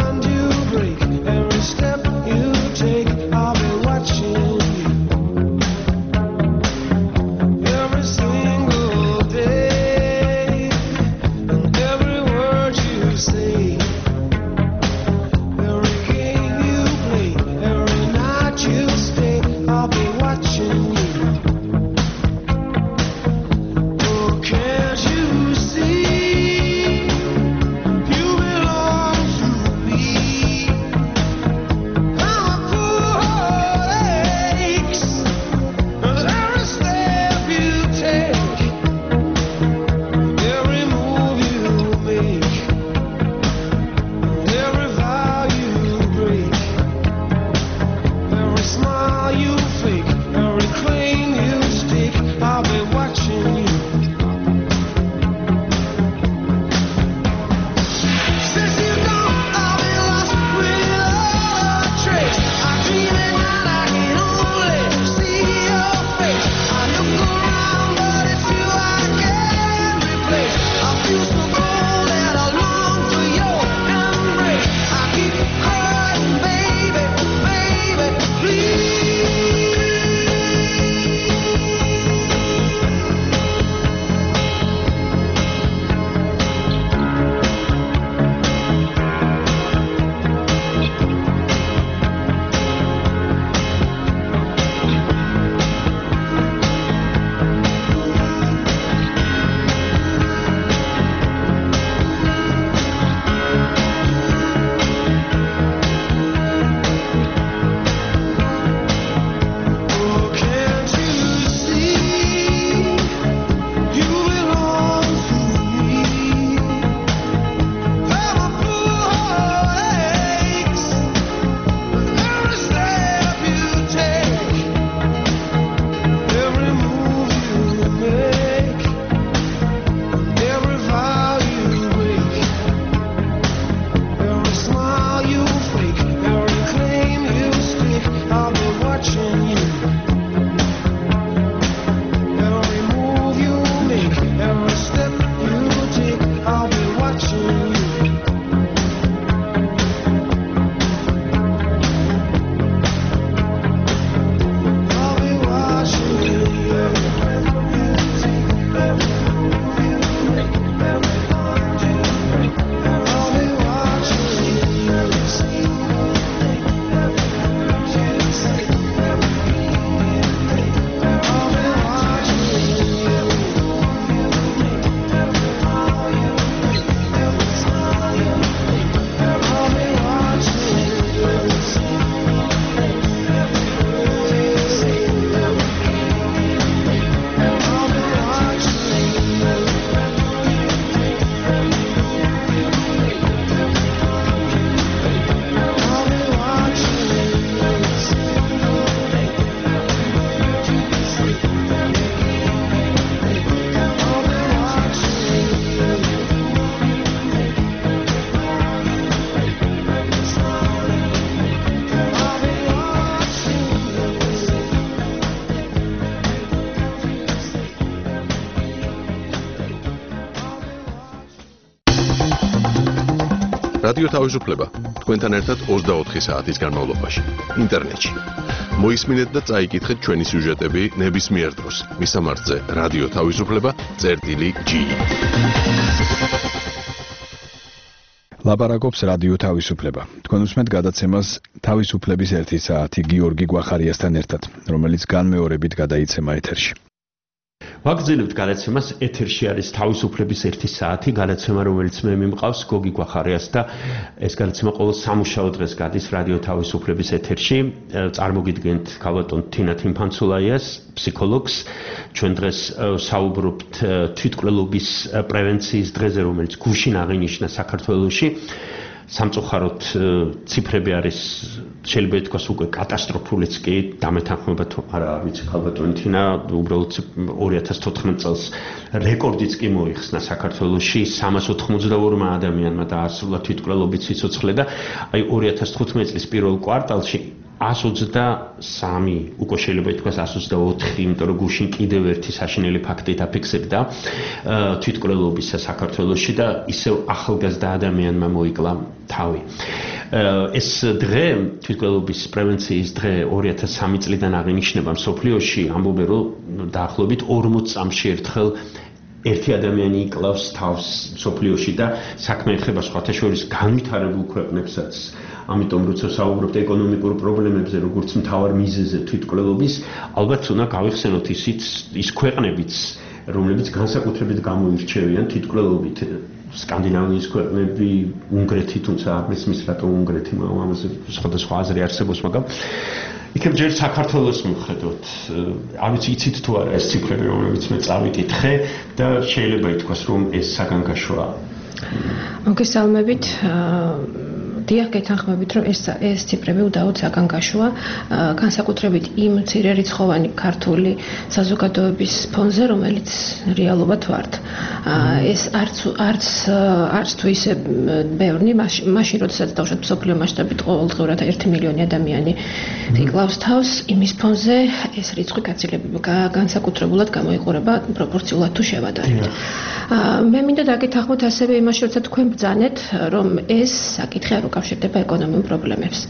რადიო თავისუფლება თქვენთან ერთად ოცდაოთხი საათის განმავლობაში ინტერნეტში. მოისმინეთ და წაიკითხეთ ჩვენი სიუჟეტები ნებისმიერ დროს. მისამართზე რადიო თავისუფლება წერტილი ჯი. ლაპარაკობს რადიო თავისუფლება. თქვენ უსმენთ გადაცემას თავისუფლების ერთი საათი გიორგი გვახარიასთან ერთად, რომელიც განმეორებით გადაიცემა ეთერში. ვაგრძელებთ გადაცემას. ეთერში არის თავისუფლების ერთი საათი, გადაცემა, რომელიც მე მიმყავს გოგი გვახარიას და ეს გადაცემა ყოველ სამუშაო დღეს გადის რადიო თავისუფლების ეთერში. წარმოგიდგენთ ქალბატონ თინა თიმფანცულაიას, ფსიქოლოგს. ჩვენ დღეს საუბრობთ თვითმკვლელობის პრევენციის დღეზე, რომელიც გუშინ აღინიშნა საქართველოში. სამწუხაროდ ციფრები არის შეიძლება ითქვას უკვე კატასტროფულიც კი დამეთანხმება თუ არა ვიცი ქალბატონი თინა უბრალოდ ორი ათას თოთხმეტ წელს რეკორდიც კი მოიხსნა საქართველოში სამას ოთხმოცდაორმა ადამიანმა დაასრულა თვითმკვლელობის სიცოცხლე და აი ორი ათას თხუთმეტ წლის პირველ კვარტალში ას ოცდასამი უკვე შეიძლება ითქვას ას ოცდაოთხი, იმიტომ რომ გუშინ კიდევ ერთი საშინელი ფაქტი დაფიქსირდა თვითმკვლელობისა საქართველოში და ისევ ახალგაზრდა ადამიანმა მოიკლა თავი. ეს დღე, თვითმკვლელობის პრევენციის დღე ორი ათას სამი წლიდან აღინიშნება მსოფლიოში, ამბობენ რომ დაახლოებით ორმოც წამში ერთხელ ერთი ადამიანი იკლავს თავს მსოფლიოში და საქმე ეხება სხვათა შორის განვითარებულ ქვეყნებსაც. ამიტომ როცა საუბრობთ ეკონომიკურ პრობლემებზე, როგორც მთავარ მიზეზზე თვითმკვლელობის, ალბათ უნდა გავიხსენოთ ისიც ის ქვეყნებიც, რომლებიც განსაკუთრებით გამოირჩევიან თვითმკვლელობით. სკანდინავიის ქვეყნები, უნგრეთი, თუმცა არ მისმის რატომ უნგრეთი, ამაზე სხვადასხვა აზრი არსებობს, მაგრამ იქნებ ჯერ საქართველოს მივხედოთ. არ ვიცი იცით თუ არა ეს ციფრები, რომლებიც მე წავიკითხე და შეიძლება ითქვას, რომ ეს საგანგაშოა. მოგესალმებით. დიახ, გეთანხმებით, რომ ეს ეს ციფრები უდაოდ საგანგაშოა, განსაკუთრებით იმ მცირერიცხოვანი ქართული საზოგადოების ფონზე, რომელიც რეალობად ვართ. ეს არც არც არც თუ ისე ბევრი, მაშინ როდესაც დავუშვათ მსოფლიო მასშტაბით ყოველდღიურად ერთი მილიონი ადამიანი იკლავს თავს, იმის ფონზე ეს რიცხვი განსაკუთრებულად გამოიყურება პროპორციულად თუ შევადარებთ. მე მინდა დაგეთანხმოთ ასევე იმაში, როცა თქვენ ბრძანეთ, რომ ეს საკითხი არ უკავშირდება ეკონომიურ პრობლემებს.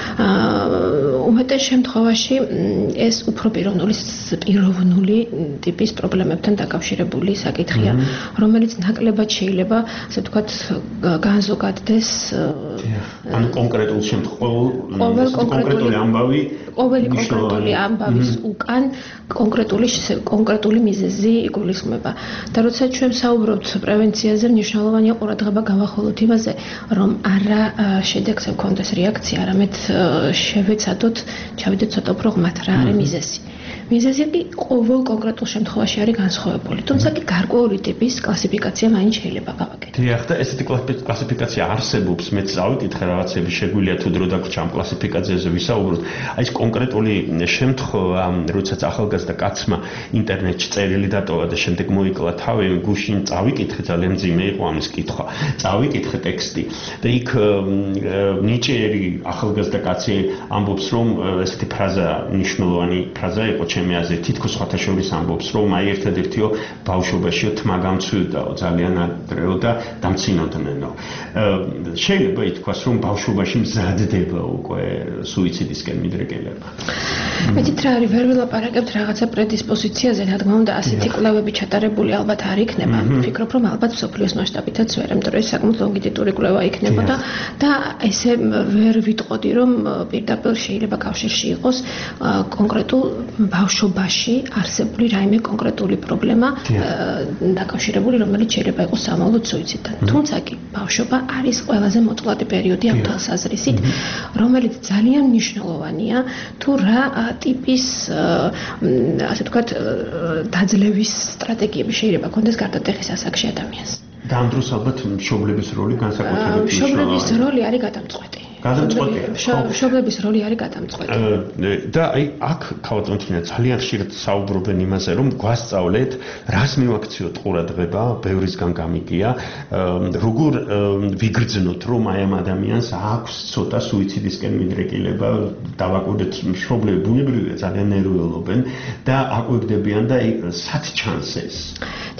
უმეტეს შემთხვევაში ეს უფრო პიროვნული პიროვნული ტიპის პრობლემებთან დაკავშირებული საკითხია, რომელიც ნაკლებად შეიძლება, ასე ვთქვათ, განზოგადდეს ანუ კონკრეტულ შემთხვევაში კონკრეტული ამბავი ყოველი კონკრეტული ამბავის უკან კონკრეტული კონკრეტული მიზეზი იგულისხმება. და როცა ჩვენ საუბრობთ პრევენციაზე, მნიშვნელოვანია ყურადღება გავახოლოთ იმაზე, რომ არა შედეგს ჰქონდეს რეაქცია, არამედ შევეცადოთ, ჩავიდეთ ცოტა უფრო ღმათ რა არის მიზეზი. მიზეზი კი ყოველ კონკრეტულ შემთხვევაში არის განსხვავებული, თუმცა კი გარკვეული ტიპის კლასიფიკაცია მაინც შეიძლება გავაკეთოთ. დიახ, და ესეთი კლასიფიკაცია არსებობს, მეც წავიკითხე რაღაცები, შეგვიძლია თუ დრო დაგვრჩა ამ კლასიფიკაციაზე ვისაუბროთ. აი ეს კონკრეტული შემთხვევა, როდესაც ახალგაზრდა კაცმა ინტერნეტში წერილი დატოვა და შემდეგ მოიკლა თავი, გუშინ წავიკითხე, ძალიან მძიმე იყო ამის კითხვა. წავიკითხე ტექსტი და იქ ნიჭიერი ახალგაზრდა კაცი ამბობს, რომ ესეთი ფრაზა, მნიშვნელოვანი ფრაზა იყო ჩემი აზრით, თითქოს სხვათა შორის ამბობს, რომ აი ერთადერთიო ბავშვობაშიო თმა გამცვიოდაო, ძალიან ადრეო და დამცინოდნენ. შეიძლება ითქვას, რომ ბავშვობაში მზადდება უკვე სუიციდისკენ მიდრეკილება. მეც რა არის, ვერ ვილაპარაკებთ რაღაცა პრედისპოზიციაზე, რადგან უნდა ასეთი კვლევები ჩატარებული ალბათ არ იქნება. ვფიქრობ, რომ ალბათ მსოფლიოს მასშტაბითაც ვერ, იმიტომ რომ ეს საკმაოდ ლონგიტუდინური კვლევა იქნებოდა და ესე ვერ ვიტყოდი, რომ პირდაპირ შეიძლება კავშირში იყოს კონკრეტულ ბავშვობაში არსებული რაიმე კონკრეტული პრობლემა დაკავშირებული, რომელიც შეიძლება იყოს სამალოთ სუიციდთან. თუმცა კი ბავშვობა არის ყველაზე მოწყვლადი პერიოდი ამ თვალსაზრისით, რომელიც ძალიან მნიშვნელოვანია თუ რა ტიპის ასე ვთქვათ დაძლევის სტრატეგიები შეიძლება ქონდეს გარდატეხის ასაკში ადამიანს. და ამ დროს ალბათ მშობლების როლი განსაკუთრებით მნიშვნელოვანია. მშობლების როლი არის გადამწყვეტი. გადამწყვეტია. მშობლების როლი არის გადამწყვეტი. და აი აქ ქალბატონთინა ძალიან ხშირად საუბრობენ იმაზე, რომ გვასწავლეთ, რას მივაქციოთ ყურადღება, ბევრისგან გამიგია, როგორ ვიგრძნოთ, რომ აი ამ ადამიანს აქვს ცოტა სუიციდისკენ მიდრეკილება, დავაკვირდეთ მშობლები ბუნებრივია ძალიან ნერვიულობენ და აკვირდებიან და სად ჩანს ეს.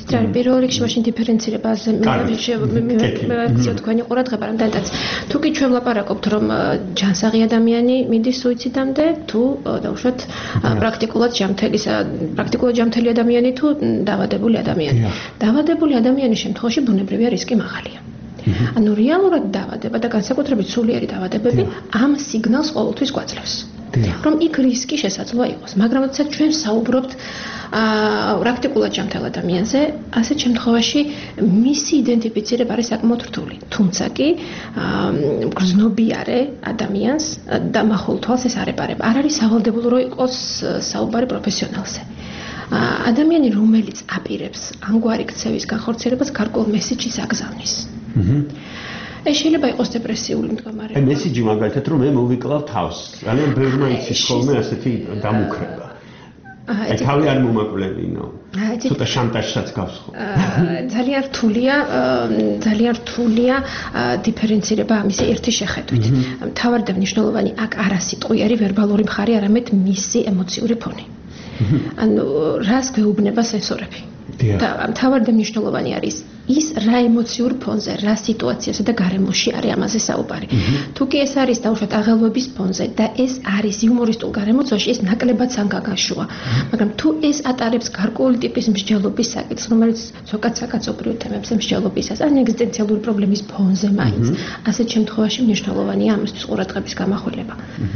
იცით რა არის პირველ რიგში მაშინ დიფერენცირებაზე მივაქცია თქვენი ყურადღება რამდენადაც თუ კი ჩვენ ვლაპარაკობთ რომ ჯანსაღი ადამიანი მიდის სუიციდამდე თუ დაუშვათ პრაქტიკულად ჯანმრთელის პრაქტიკულად ჯანმრთელი ადამიანი თუ დაავადებული ადამიანი დაავადებული ადამიანის შემთხვევაში ბუნებრივია რისკი მაღალია ანუ რეალურად დაავადება და განსაკუთრებით სულიერი დაავადებები ამ სიგნალს ყოველთვის გვაძლევს რომ იქ რისკი შესაძლოა იყოს მაგრამ როდესაც ჩვენ საუბრობთ პრაქტიკულად ჯანმრთელ ადამიანზე ასეთ შემთხვევაში მისი იდენტიფიცირება არის საკმაოდ რთული თუმცა კი გრძნობიარე ადამიანს და მახვილ თვალს ეს არ ეპარება არ არის სავალდებულო რომ იყოს საუბარი პროფესიონალზე ადამიანი რომელიც აპირებს ამგვარი ქცევის განხორციელებას გარკვეულ მესიჯს აგზავნის ეს შეიძლება იყოს დეპრესიული მდგომარეობა. აი მესიჯი მაგალითად რომ მე მოვიკლავ თავს. ძალიან ბევრმა იცის ხოლმე ასეთი დამუქრება. აი თავი არ მომაკვლევინო. ცოტა შანტაჟსაც გავს ხო? ძალიან რთულია, ძალიან რთულია დიფერენცირება ამის ერთი შეხედვით. მთავარი და მნიშვნელოვანი აქ არა სიტყვიერი ვერბალური მხარე, არამედ მისი ემოციური ფონი. ანუ რას გვეუბნება სენსორები? და მთავარი და მნიშვნელოვანი არის ის რა ემოციურ ფონზე, რა სიტუაციასა და გარემოში არის ამაზე საუბარი. თუ კი ეს არის დაუშვათ აღელვების ფონზე და ეს არის იუმორისტულ გარემოცვაში, ეს ნაკლებად სანგაგაშოა. მაგრამ თუ ეს ატარებს გარკვეული ტიპის მსჯელობის საკითხს, რომელიც ზოგადად საკაცობრიო თემებზე მსჯელობისას, ან ეგზისტენციალური პრობლემის ფონზე მაინც, ასეთ შემთხვევაში მნიშვნელოვანია ამისთვის ყურადღების გამახვილება.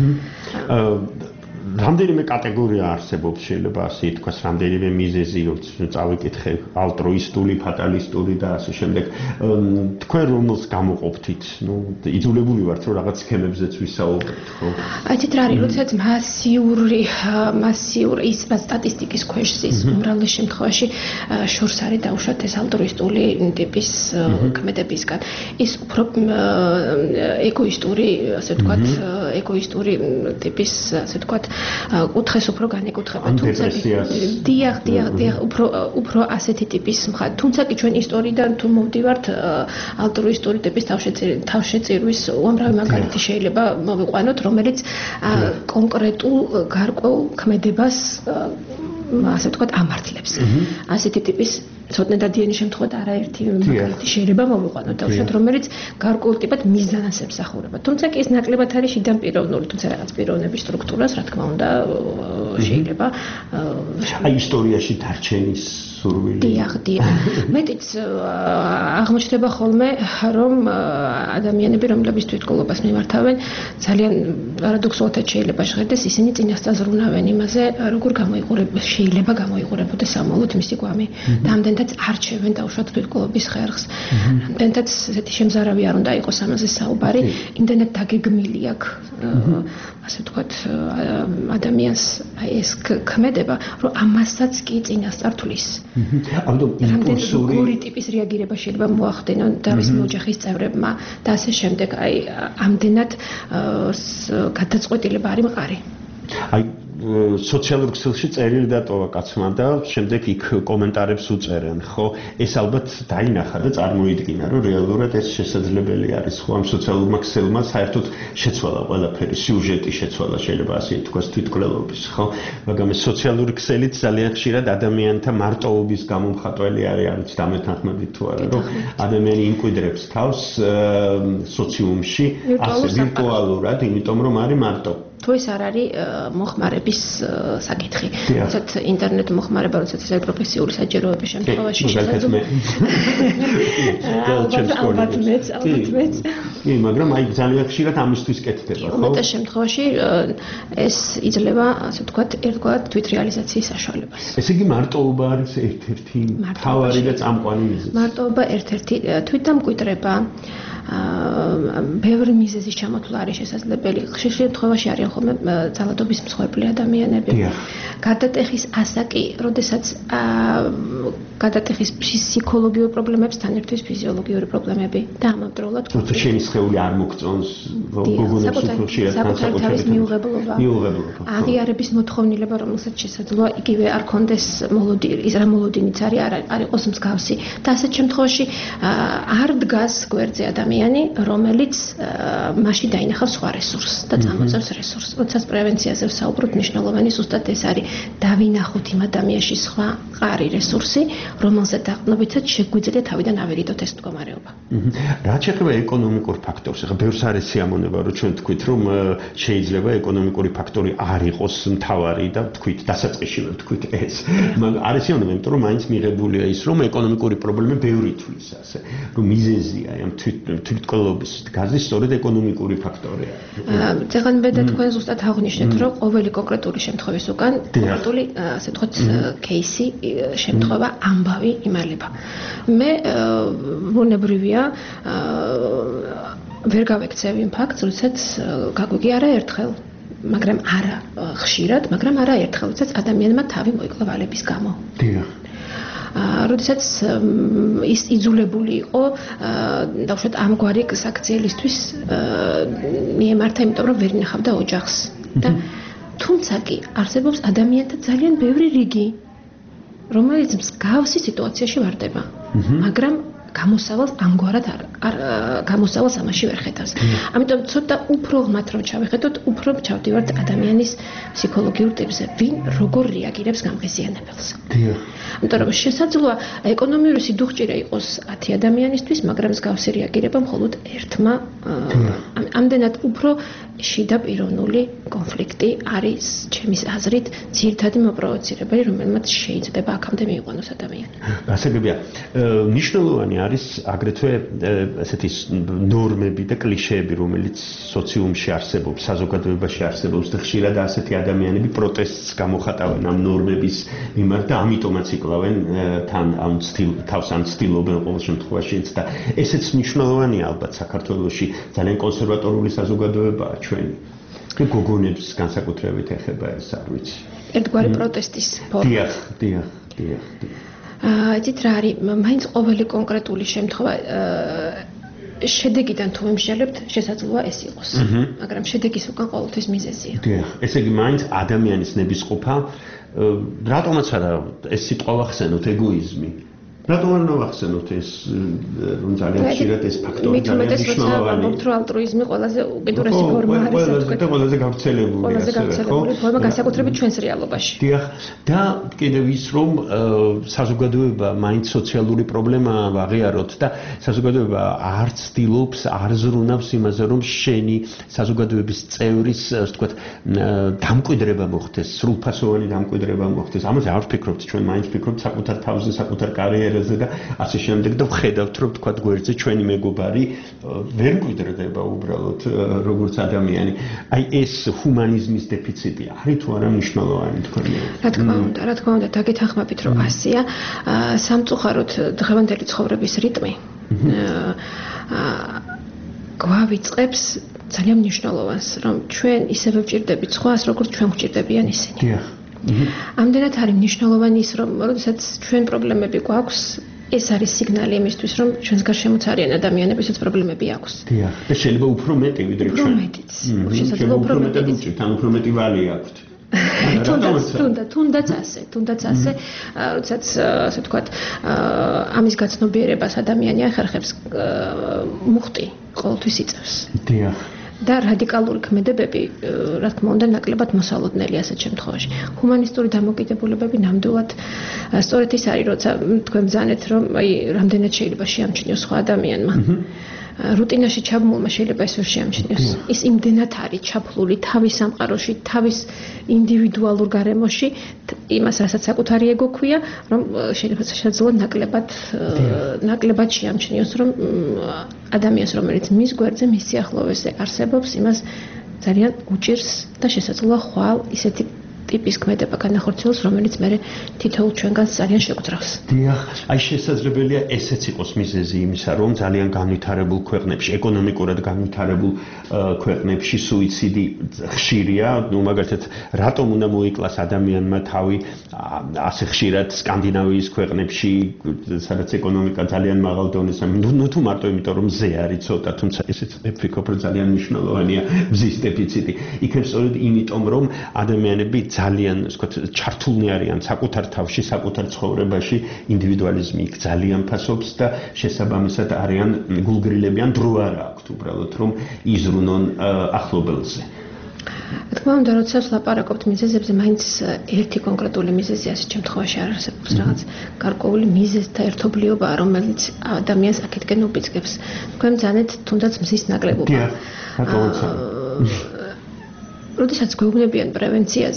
რამდენიმე კატეგორია არსებობს შეიძლება ასე ითქვას რამდენიმე მიზეზი რომ წავიკითხე ალტრუისტული, ფატალისტური და ასე შემდეგ თქვენ რომელს გამოყოფთით ნუ იძულებული ვართ რომ რაღაც სქემებზეც ვისაუბროთ ხო აიცით რა არის როდესაც მასიური მასიური ის სტატისტიკის ქვეშ ის უმრავლეს შემთხვევაში შორს არის დაუშვათ ეს ალტრუისტული ტიპის ქმედებისგან ის უფრო ეგოისტური ასე ვთქვათ ეგოისტური ტიპის ასე ვთქვათ კუთხეს უფრო განეკუთვნება თუმცა დიახ დიახ დიახ უფრო უფრო ასეთი ტიპის მხარე თუმცა კი ჩვენ ისტორიიდან თუ მოვდივართ ალტრუისტური ტიპის თავშეწირვის უამრავი მაგალითი შეიძლება მოვიყვანოთ რომელიც კონკრეტულ გარკვეულ ქმედებას ასე ვთქვათ ამართლებს ასეთი ტიპის ცოტნე დადიანი შემთხვევა და არაერთი მაგალითი შეიძლება მოვიყვანოთ დავუშვათ რომელიც გარკვეულ ტიპად მიზანას ემსახურება თუმცა კი ეს ნაკლებად არის შიდან პიროვნული თუმცა რაღაც პიროვნების სტრუქტურას რა თქმა უნდა შეიძლება აი ისტორიაში დარჩენის სურვილი დიახ დიახ მეტიც აღმოჩნდება ხოლმე რომ ადამიანები რომლებიც თვითმკვლელობას მიმართავენ ძალიან პარადოქსულად შეიძლება ჟღერდეს ისინი წინასწარ იმაზე როგორ გამოიყურება შეიძლება გამოიყურებოდეს სამოვლოდ მისი გვამი და ამდენთაც არჩევენ დაუშვათ თვითმკვლელობის ხერხს ამდენთაც ესეთი შემზარავი არ უნდა იყოს ამაზე საუბარი იმდენად დაგეგმილი აქვს ასე ვთქვათ ადამიანს ეს ქმედება რომ ამასაც კი წინასწარ თulis ამიტომ იმპულსური ორი ტიპის რეაგირება შეიძლება მოახდენონ თავის ოჯახის წევრებმა და ასე შემდეგ აი ამდენად გადაწყვეტილება არის მყარი აი სოციალურ ქსელში წერილი დატოვა კაცმა და შემდეგ იქ კომენტარებს უწერენ ხო ეს ალბათ დაინახა და წარმოიდგინა რომ რეალურად ეს შესაძლებელი არის ხო ამ სოციალურმა ქსელმა საერთოდ შეცვალა ყველაფერი სიუჟეტი შეცვალა შეიძლება ასე ითქვას თვითმკვლელობის ხო მაგრამ ეს სოციალური ქსელიც ძალიან ხშირად ადამიანთა მარტოობის გამომხატველი არის არის დამეთანხმებით თუ არა რომ ადამიანი იმკვიდრებს თავს სოციუმში ასე ვირტუალურად იმიტომ რომ არის მარტო თუ ეს არ არის მოხმარების საკითხი. თუმცა ინტერნეტ მოხმარება, როდესაც ეს არის პროფესიული საჭიროების შემთხვევაში შესაძლოა. ალბათ მეც, ალბათ მეც. კი, მაგრამ აი ძალიან ხშირად ამისთვის კეთდება, ხო? უმეტეს შემთხვევაში ეს იძლევა, ასე ვთქვათ, ერთგვარად თვითრეალიზაციის საშუალებას. ესე იგი მარტოობა არის ერთ-ერთი მთავარი და წამყვანი მიზეზი. მარტოობა ერთ-ერთი თვითდამკვიდრება ბევრი მიზეზის ჩამოთვლა არის შესაძლებელი. ხშირ შემთხვევაში არიან ხოლმე ძალადობის მსხვერპლი ადამიანები. გადატეხის ასაკი, როდესაც გადატეხის ფსიქოლოგიურ პრობლემებსთან ერთის ფიზიოლოგიური პრობლემები და ამავდროულად როცა შენი სხეული არ მოგწონს, გოგონებს უფრო ხშირად განსაკუთრებით მიუღებლობა. მიუღებლობა. აღიარების მოთხოვნილება, რომელსაც შესაძლოა იგივე არ კონდეს მოლოდი, ის რა მოლოდინიც არის, არ იყოს მსგავსი. და ასეთ შემთხვევაში არ დგას გვერდზე ადამიანი, რომელიც მასში დაინახავს სხვა რესურსს და წამოწევს რესურსს. რესურსს. როდესაც პრევენციაზე ვსაუბრობ, მნიშვნელოვანი ზუსტად ეს არის დავინახოთ იმ ადამიანში სხვა მყარი რესურსი, რომელზეც დაყრდნობითაც შეგვიძლია თავიდან ავერიდოთ ეს მდგომარეობა. რაც შეეხება ეკონომიკურ ფაქტორს, ახლა ბევრს არის სიამონება, რომ ჩვენ თქვით, რომ შეიძლება ეკონომიკური ფაქტორი არ იყოს მთავარი და თქვით, დასაწყისშივე თქვით ეს. მაგრამ არის სიამონება, იმიტომ რომ მაინც მიღებულია ის, რომ ეკონომიკური პრობლემა ბევრი თვლის ასე, რომ მიზეზია ამ თვითმკვლელობის გაზის სწორედ ეკონომიკური ფაქტორია. ზეგან ბედა თქვენ ზუსტად აღნიშნეთ, რომ ყოველი კონკრეტული შემთხვევის უკან კონკრეტული, ასე ვთქვათ, кейსი, შემთხვევა, ამბავი იმალება. მე ბუნებრივია ვერ გავექცევ იმ ფაქტს, როდესაც გაგვიგი არაერთხელ, მაგრამ არა ხშირად, მაგრამ არაერთხელ, როდესაც ადამიანმა თავი მოიკლა ვალების გამო. დიახ. როდესაც ის იძულებული იყო დავუშვათ ამგვარი საქციელისთვის მიემართა, იმიტომ რომ ვერ ინახავდა ოჯახს. და თუმცა კი არსებობს ადამიანთა ძალიან ბევრი რიგი, რომელიც მსგავსი სიტუაციაში ვარდება, მაგრამ გამოსავალს ამგვარად არ გამოსავალს ამაში ვერ ხედავს. ამიტომ ცოტა უფრო ღმათ რომ ჩავიხედოთ, უფრო ჩავდივართ ადამიანის ფსიქოლოგიურ ტიპზე, ვინ როგორ რეაგირებს გამღიზიანებელს. დიახ. იმიტომ რომ შესაძლოა ეკონომიური სიდუხჭირე იყოს ათი ადამიანისთვის, მაგრამ მსგავსი რეაგირება მხოლოდ ერთმა. ამდენად უფრო შიდა პიროვნული კონფლიქტი არის ჩემის აზრით ძირითადი მოპროვოცირებელი, რომელმაც შეიძლება აქამდე მიიყვანოს ადამიანი. გასაგებია, მნიშვნელოვანი არის აგრეთვე ესეთი ნორმები და კლიშეები, რომელიც სოციუმში არსებობს, საზოგადოებაში არსებობს და ხშირად ასეთი ადამიანები პროტესტს გამოხატავენ ამ ნორმების მიმართ და ამიტომაც იკლავენ თან ამ თავს ან ცდილობენ ყოველ შემთხვევაშიც და ესეც მნიშვნელოვანია ალბათ საქართველოში, ძალიან კონსერვატორული საზოგადოებაა ჩვენი. გოგონებს განსაკუთრებით ეხება ეს, არ ვიცი. ერთგვარი პროტესტის ფორმა. დიახ, დიახ, დიახ, დიახ. იცით რა არის, მაინც ყოველი კონკრეტული შემთხვევა შედეგიდან თუ ვიმსჯელებთ, შესაძლოა ეს იყოს. მაგრამ შედეგის უკან ყოველთვის მიზეზია. დიახ, ესე იგი მაინც ადამიანის ნებისყოფა, რატომაც არა ეს სიტყვა ვახსენოთ, ეგოიზმი. რატომ არ ნავახსენოთ ეს, რომ ძალიან ხშირად ეს ფაქტორი ძალიან მნიშვნელოვანია. მithmetes რომ ალტრუიზმი ყველაზე უკიდურესი ფორმა არის, ყველაზე და ყველაზე გავრცელებული ყველაზე გავრცელებული ფორმა განსაკუთრებით ჩვენს რეალობაში. დიახ, და კიდევ ის რომ საზოგადოება მაინც სოციალური პრობლემა ვაღიაროთ და საზოგადოება არ ცდილობს, არ ზრუნავს იმაზე, რომ შენი საზოგადოების წევრის, ასე ვთქვათ, დამკვიდრება მოხდეს, სრულფასოვანი დამკვიდრება მოხდეს. ამაზე არ ვფიქრობთ, ჩვენ მაინც ვფიქრობთ საკუთარ თავზე, საკუთარ კარიერაზე და ასე შემდეგ და ვხედავთ რომ თქვა გვერდზე ჩვენი მეგობარი ვერ მკვიდრდება უბრალოდ როგორც ადამიანი. აი ეს ჰუმანიზმის დეფიციტი არის თუ არა მნიშვნელოვანი თქვენ? რა თქმა უნდა, რა თქმა უნდა, დაგეთანხმებით რომ ასია. სამწუხაროდ დღევანდელი ცხოვრების რიტმი გვავიწყებს ძალიან მნიშვნელოვანს, რომ ჩვენ ისევე ვჭირდებით სხვას, როგორც ჩვენ გვჭირდებიან ისინი. დიახ. ამდენად არის მნიშვნელოვანი ის, რომ როდესაც ჩვენ პრობლემები გვაქვს, ეს არის სიგნალი იმისთვის, რომ ჩვენს გარშემოც არიან ადამიანებისაც პრობლემები აქვს. დიახ, და შეიძლება უფრო მეტი ვიდრე ჩვენ. უფრო მეტიც. შესაძლოა უფრო მეტიც. თან უფრო მეტი ვალი აქვთ. თუნდაც, თუნდაც, თუნდაც ასე, თუნდაც ასე, როდესაც ასე ვთქვათ, ამის გაცნობიერებას ადამიანი ახერხებს, მუხტი ყოველთვის იწევს. დიახ. და რადიკალური ქმედებები, რა თქმა უნდა, ნაკლებად მოსალოდნელი ასეთ შემთხვევაში. ჰუმანისტური დამოკიდებულებები ნამდვილად სწორედ ის არის, როცა თქვენ ბრძანეთ, რომ აი, რამდენად შეიძლება შეამჩნიოს სხვა ადამიანმა. რუტინაში ჩაბმულმა შეიძლება ეს ვერ შეამჩნიოს. ის იმდენად არის ჩაფლული თავის სამყაროში, თავის ინდივიდუალურ გარემოში, იმას რასაც საკუთარი ეგო ქვია, რომ შეიძლება შესაძლოა ნაკლებად ნაკლებად შეამჩნიოს, რომ ადამიანს, რომელიც მის გვერდზე, მის სიახლოვეზე არსებობს, იმას ძალიან უჭირს და შესაძლოა ხვალ ისეთი ტიპის ქმედება განახორციელოს, რომელიც მე თითოეულ ჩვენგანს ძალიან შეგვძრავს. დიახ, აი შესაძლებელია ესეც იყოს მიზეზი იმისა, რომ ძალიან განვითარებულ ქვეყნებში, ეკონომიკურად განვითარებულ ქვეყნებში სუიციდი ხშირია. ნუ მაგალითად, რატომ უნდა მოიკლას ადამიანმა თავი ასე ხშირად სკანდინავიის ქვეყნებში, სადაც ეკონომიკა ძალიან მაღალ დონეზე. ნუ თუ მარტო იმიტომ, რომ მზე არის ცოტა, თუმცა ესეც ვფიქრობ, რომ ძალიან მნიშვნელოვანია მზის დეფიციტი. იქნებ სწორედ იმიტომ, რომ ადამიანები ძალიან, ასე ვთქვათ, ჩართულნი არიან საკუთარ თავში, საკუთარ ცხოვრებაში, ინდივიდუალიზმი იქ ძალიან ფასობს და შესაბამისად არიან გულგრილებიან, დრო არ აქვთ უბრალოდ რომ იზრუნონ ახლობელზე. თქმა უნდა, როცა ვლაპარაკობთ მიზეზებზე, მაინც ერთი კონკრეტული მიზეზი ასეთ შემთხვევაში არ არსებობს, რაღაც გარკვეული მიზეზთა ერთობლიობა, რომელიც ადამიანს აქეთკენ უბიძგებს. თქვენ ბრძანეთ თუნდაც მზის ნაკლებობა. დიახ, რატომაც არა. როდესაც გვეუბნებიან პრევენციას,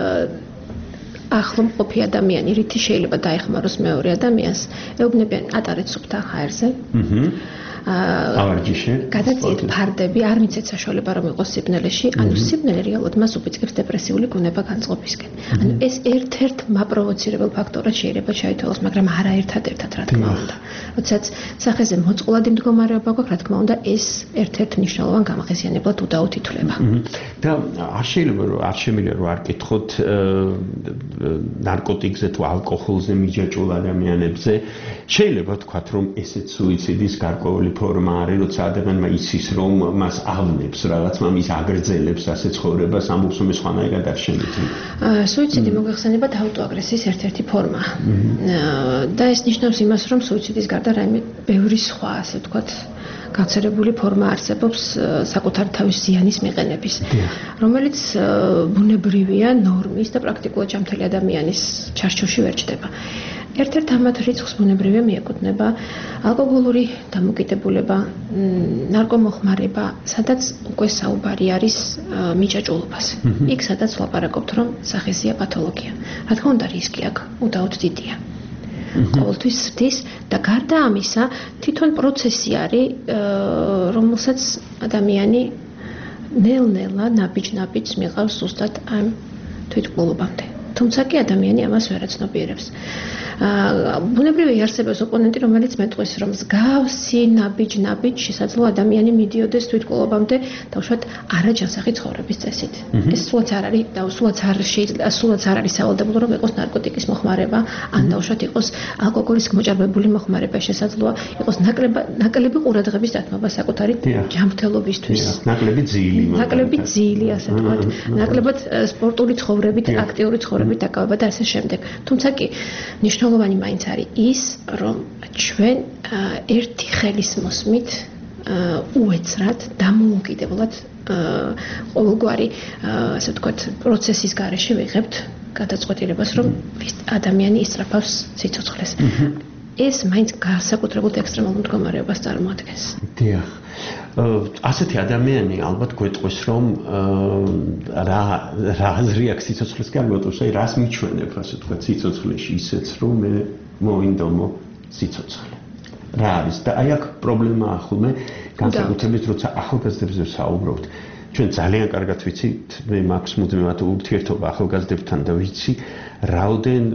ახლო მყოფი ადამიანი, რითი შეიძლება დაეხმაროს მეორე ადამიანს, ეუბნებიან ატარეთ სუფთა ჰაერზე. აჰა. ავარჯიშე. გადაწყვეტ ფარდები, არ მიცეთ საშუალება რომ იყოს სიბნელეში, ანუ სიბნელე რეალურად მას უბიძგებს დეპრესიული გუნება განწყობისკენ. ანუ ეს ერთ-ერთ მაპროვოცირებელ ფაქტორად შეიძლება ჩაითვალოს, მაგრამ არა ერთადერთად, რა თქმა უნდა. როდესაც სახეზე მოწყვლადი მდგომარეობა გვაქვს, რა თქმა უნდა, ეს ერთ-ერთ მნიშვნელოვან გამახსენებლად უდაოდ ითვლება. და არ შეიძლება რომ არ შემიძლია რომ არ კითხოთ ნარკოტიკზე თუ ალკოჰოლზე მიჯაჭვულ ადამიანებზე, შეიძლება ვთქვათ რომ ესეც სუიციდის გარკვეული ფორმა არის, როცა ადამიანმა იცის რომ მას ავნებს რაღაც, მამის აგრძელებს ასე ცხოვრებას, ამბობს რომ ეს სხვანაირად არ შემიძლია. სუიციდი მოგეხსენებათ ავტოაგრესიის ერთ-ერთი ფორმაა. და ეს ნიშნავს იმას, რომ სუიციდის გარდა რაიმე ბევრი სხვა, ასე ვთქვათ, გავრცელებული ფორმა არსებობს საკუთარი თავის ზიანის მიყენების, რომელიც ბუნებრივია ნორმის და პრაქტიკულად ჯანმრთელი ადამიანის ჩარჩოში ვერ ჩდება. ერთ-ერთ ამათ რიცხვს ბუნებრივია მიეკუთვნება ალკოჰოლური დამოკიდებულება, ნარკომოხმარება, სადაც უკვე საუბარი არის მიჯაჭვულობაზე. იქ სადაც ვლაპარაკობთ, რომ სახეზეა პათოლოგია. რა თქმა უნდა, რისკი აქ უდაოდ დიდია. ყოველთვის ზრდის და გარდა ამისა, თვითონ პროცესი არის, რომელსაც ადამიანი ნელ-ნელა ნაბიჯ-ნაბიჯს მიყავს ზუსტად ამ თვითმკვლელობამდე. თუმცა კი ადამიანი ამას ვერ აცნობიერებს. ბუნებრივია არსებობს ოპონენტი, რომელიც მეტყვის, რომ მსგავსი ნაბიჯ-ნაბიჯ შესაძლოა ადამიანი მიდიოდეს თვითმკვლელობამდე დაუშვათ არაჯანსაღი ცხოვრების წესით. ეს სულაც არ არის და სულაც არ შეიძლება, სულაც არ არის სავალდებულო, რომ იყოს ნარკოტიკის მოხმარება, ან დაუშვათ იყოს ალკოჰოლის მოჭარბებული მოხმარება, შესაძლოა იყოს ნაკლები ყურადღების დათმობა საკუთარი ჯანმრთელობისთვის. ნაკლები ძილი, ნაკლები ძილი, ასე ვთქვათ, ნაკლებად სპორტული ცხოვრებით, აქტიური ცხოვრებით დაკავება და ასე შემდეგ. თუმცა კი მნიშვნელოვანი მაინც არის ის, რომ ჩვენ ერთი ხელის მოსმით უეცრად, დამოუკიდებლად ყოველგვარი, ასე ვთქვათ, პროცესის გარეშე ვიღებთ გადაწყვეტილებას, რომ ადამიანი ისწრაფავს სიცოცხლეს. ეს მაინც განსაკუთრებულ ექსტრემალურ მდგომარეობას წარმოადგენს. დიახ. ასეთი ადამიანი ალბათ გვეტყვის, რომ რა რა აზრი აქვს სიცოცხლის გარკვევას, აი რას მიჩვენებ, ასე ვთქვათ, სიცოცხლეში ისეც, რომ მე მოინდომო სიცოცხლე. რა არის და აი აქ პრობლემაა ხოლმე, განსაკუთრებით როცა ახალგაზრდებზე საუბრობთ. ჩვენ ძალიან კარგად ვიცით, მე მაქვს მუდმივად ურთიერთობა ახალგაზრდებთან და ვიცი, რაოდენ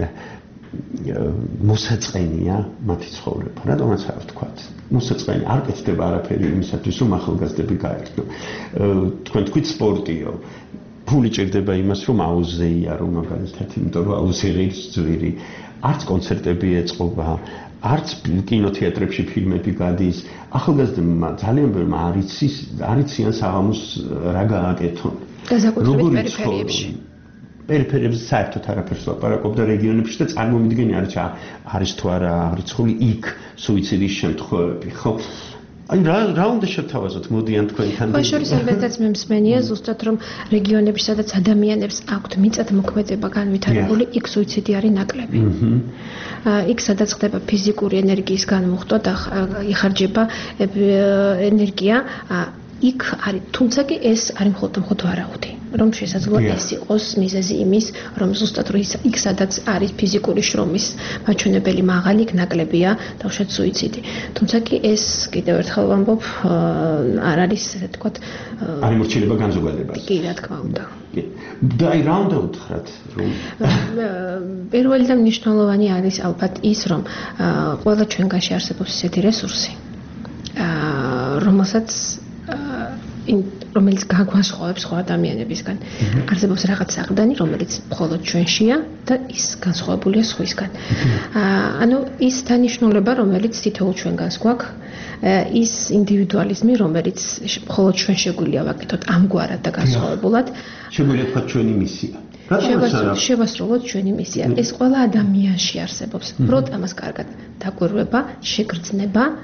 მოსაწყენია მათი ცხოვრება. რატომაც არ ვთქვათ? მოსაწყენი არ კეთდება არაფერი იმისათვის, რომ ახალგაზრდები გაერთო. თქვენ თქვით სპორტიო. ფული ჭირდება იმას, რომ აუზზე იარო მაგალითად, იმიტომ რომ აუზი ღირს ძვირი. არც კონცერტები ეწყობა, არც კინოთეატრებში ფილმები გადის. ახალგაზრდებმა ძალიან ბევრმა არ იცის, არ იციან საღამოს რა გააკეთონ. განსაკუთრებით პერიფერიებში. პერიფერიებზე საერთოდ არაფერს ლაპარაკობდა რეგიონებში და წარმომიდგენი არის არის თუ არა აღრიცხული იქ სუიციდის შემთხვევები, ხო? აი რა რა უნდა შევთავაზოთ, მოდიან თქვენთან. ხო, შორის ალბათაც მე მსმენია ზუსტად რომ რეგიონებში, სადაც ადამიანებს აქვთ მიწათმოქმედება განვითარებული, იქ სუიციდი არის ნაკლები. იქ სადაც ხდება ფიზიკური ენერგიის განმუხტვა და იხარჯება ენერგია, იქ არის, თუმცა კი ეს არის მხოლოდ მხოლოდ ვარაუდი. რომ შესაძლოა ეს იყოს მიზეზი იმის, რომ ზუსტად რომ იქ სადაც არის ფიზიკური შრომის მაჩვენებელი მაღალი, იქ ნაკლებია დავუშვათ სუიციდი. თუმცა კი ეს კიდევ ერთხელ ვამბობ, არ არის ესე ვთქვათ, არ იმორჩილება განზოგადებას. კი, რა თქმა უნდა. და აი რა უნდა უთხრათ, რომ პირველი და მნიშვნელოვანი არის ალბათ ის, რომ ყველა ჩვენგანში არსებობს ისეთი რესურსი, რომელსაც რომელიც გაგვასხოვებს სხვა ადამიანებისგან. არსებობს რაღაც საყდანი, რომელიც მხოლოდ ჩვენშია და ის განსხვავებულია სხვისგან. ანუ ის დანიშნულება, რომელიც თითოეულ ჩვენგანს გვაქვს, ის ინდივიდუალიზმი, რომელიც მხოლოდ ჩვენ შეგვიძლია ვაკეთოთ ამგვარად და განსხვავებულად. შეგვიძლია თქვა ჩვენი მისია. შევასრულოთ ჩვენი მისია. ეს ყველა ადამიანში არსებობს. პროთ ამას კარგად დაკვირვება, შეგრძნება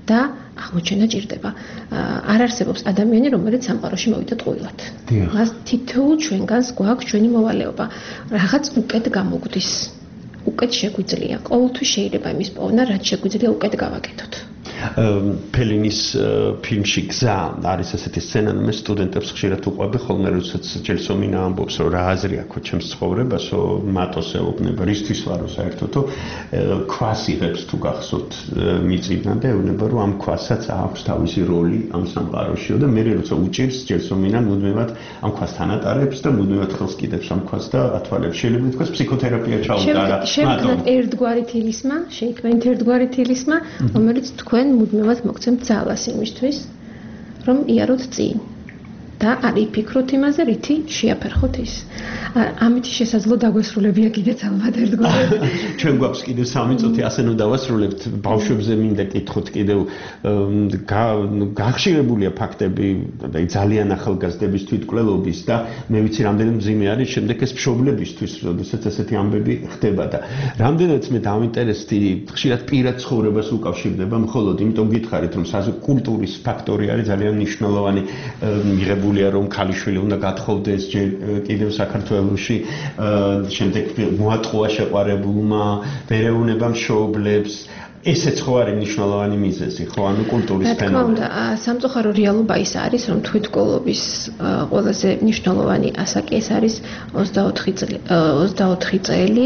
და აღმოჩენა ჭირდება. არ არსებობს ადამიანი, რომელიც სამყაროში მოვიდა ტყუილად. მას თითოეულ ჩვენგანს გვაქვს ჩვენი მოვალეობა. რაღაც უკეთ გამოგვდის. უკეთ შეგვიძლია. ყოველთვის შეიძლება იმის პოვნა, რაც შეგვიძლია უკეთ გავაკეთოთ. ფელინის ფილმში გზა არის ესეთი სცენა, მე სტუდენტებს ხშირად უყვები ხოლმე, როდესაც ჯელსომინა ამბობს, რომ რა აზრი აქვს ჩემს ცხოვრებასო, მატოს ეუბნება, რისთვის ვარო საერთოდ, ქვას იღებს თუ გახსოვთ მიწიდან და ეუბნება, რომ ამ ქვასაც აქვს თავისი როლი ამ სამყაროშიო და მე როცა უჭირს ჯელსომინა მუდმივად ამ ქვასთან ატარებს და მუდმივად ხელს კიდებს ამ ქვას და ათვალებს. შეიძლება ითქვას ფსიქოთერაპია ჩაუტარა. შევქმნათ ერთგვარი თილისმა, შეიქმნათ ერთგვარი თილისმა, რომელიც თქვენ მუდმივად მოგცემთ ძალას იმისთვის, რომ იაროთ წინ და არ იფიქროთ იმაზე, რითი შეაფერხოთ ის. ამით შესაძლო დაგვესრულებია კიდეც ალბათ ერთგვარი. ჩვენ გვაქვს კიდევ სამი წუთი, ასე ნუ დავასრულებთ. ბავშვებზე მინდა კითხოთ კიდევ გახშირებულია ფაქტები და ძალიან ახალგაზრდების თვითმკვლელობის და მე ვიცი რამდენი მძიმე არის შემდეგ ეს მშობლებისთვის, როდესაც ესეთი ამბები ხდება და რამდენიც მე დავინტერესდი, ხშირად პირად ცხოვრებას უკავშირდება, მხოლოდ იმიტომ გითხარით, რომ კულტურის ფაქტორი არის ძალიან მნიშვნელოვანი მიღებულია, რომ ქალიშვილი უნდა გათხოვდეს კიდევ საქართველოში, შემდეგ მოატყუა შეყვარებულმა, ვერეუნება მშობლებს. ესეც ხო არის მნიშვნელოვანი მიზეზი, ხო, ანუ კულტურის ფენომენი. რა თქმა უნდა, სამწუხარო რეალობა ის არის, რომ თვითმკვლელობის ყველაზე მნიშვნელოვანი ასაკი ეს არის ოცდაოთხი წელი, ოცდაოთხი წელი,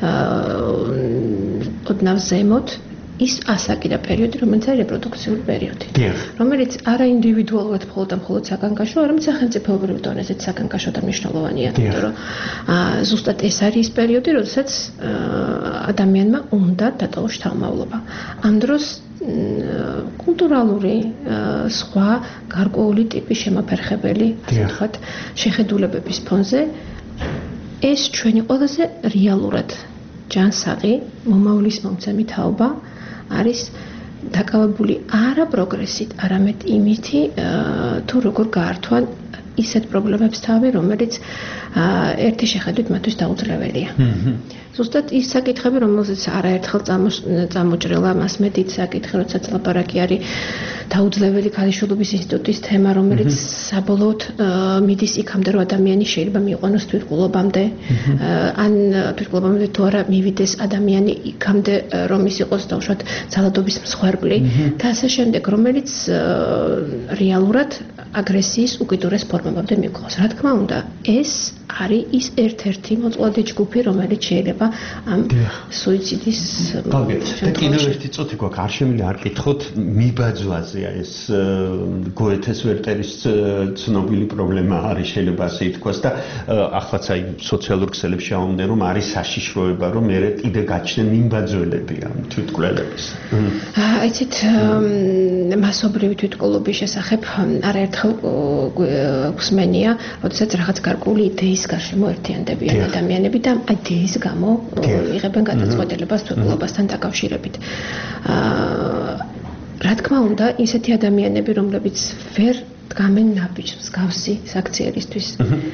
ოდნავ ზემოთ. ის ასაკი და პერიოდი, რომელიც არის რეპროდუქციული პერიოდი. რომელიც არა ინდივიდუალურად მხოლოდ და მხოლოდ საგანგაშო, არამედ სახელმწიფოებრივ დონეზეც საგანგაშო და მნიშვნელოვანია, იმიტომ რომ ზუსტად ეს არის ის პერიოდი, როდესაც ადამიანმა უნდა დატოვოს შთამომავლობა. ამ დროს კულტურალური სხვა გარკვეული ტიპის შემაფერხებელი, ასე ვთქვათ, შეხედულებების ფონზე ეს ჩვენი ყველაზე რეალურად ჯანსაღი მომავლის მომცემი თაობა არის დაკავებული არა პროგრესით, არამედ იმითი, თუ როგორ გაართვან ისეთ პრობლემებს თავი, რომელიც ერთი შეხედვით მათთვის დაუძლებელია. ზუსტად ის საკითხები, რომელზეც არაერთხელ წამოჭრილა მასმედიის საკითხი, როდესაც ლაპარაკი არის დაუძლეველი ქალიშვილობის ინსტიტუტის თემა, რომელიც საბოლოოდ მიდის იქამდე, რომ ადამიანი შეიძლება მიიყვანოს თვითმკვლელობამდე, ან თვითმკვლელობამდე თუ არა მივიდეს ადამიანი იქამდე, რომ ის იყოს დაუშვათ ძალადობის მსხვერპლი და ასე შემდეგ, რომელიც რეალურად აგრესიის უკიდურეს ფორმებამდე მიგვყავს. რა თქმა უნდა, ეს არის ის ერთ-ერთი მოწყვლადი ჯგუფი, რომელიც შეიძლება ამ სუიციდის და კიდევ ერთი წუთი გვაქვს, არ შემიძლია არ კითხოთ მიბაძვაზე ეს გოეთეს ვერტერის ცნობილი პრობლემა არის, შეიძლება ასე ითქვას და ახლაც აი სოციალურ ქსელებში ამბობენ, რომ არის საშიშროება, რომ მე კიდე გაჩნდნენ მიმბაძველები ამ თვითმკვლელების. აიცით, მასობრივი თვითმკვლელობის შესახებ არაერთხელ გვსმენია, როდესაც რაღაც გარკვეული იდეის გარშემო ერთიანდებიან ადამიანები და იდეის გამო იღებენ გადაწყვეტილებას თვითმკვლელობასთან დაკავშირებით. რა თქმა უნდა, ისეთი ადამიანები, რომლებიც ვერ დგამენ ნაბიჯს მსგავსი საქციელისთვის,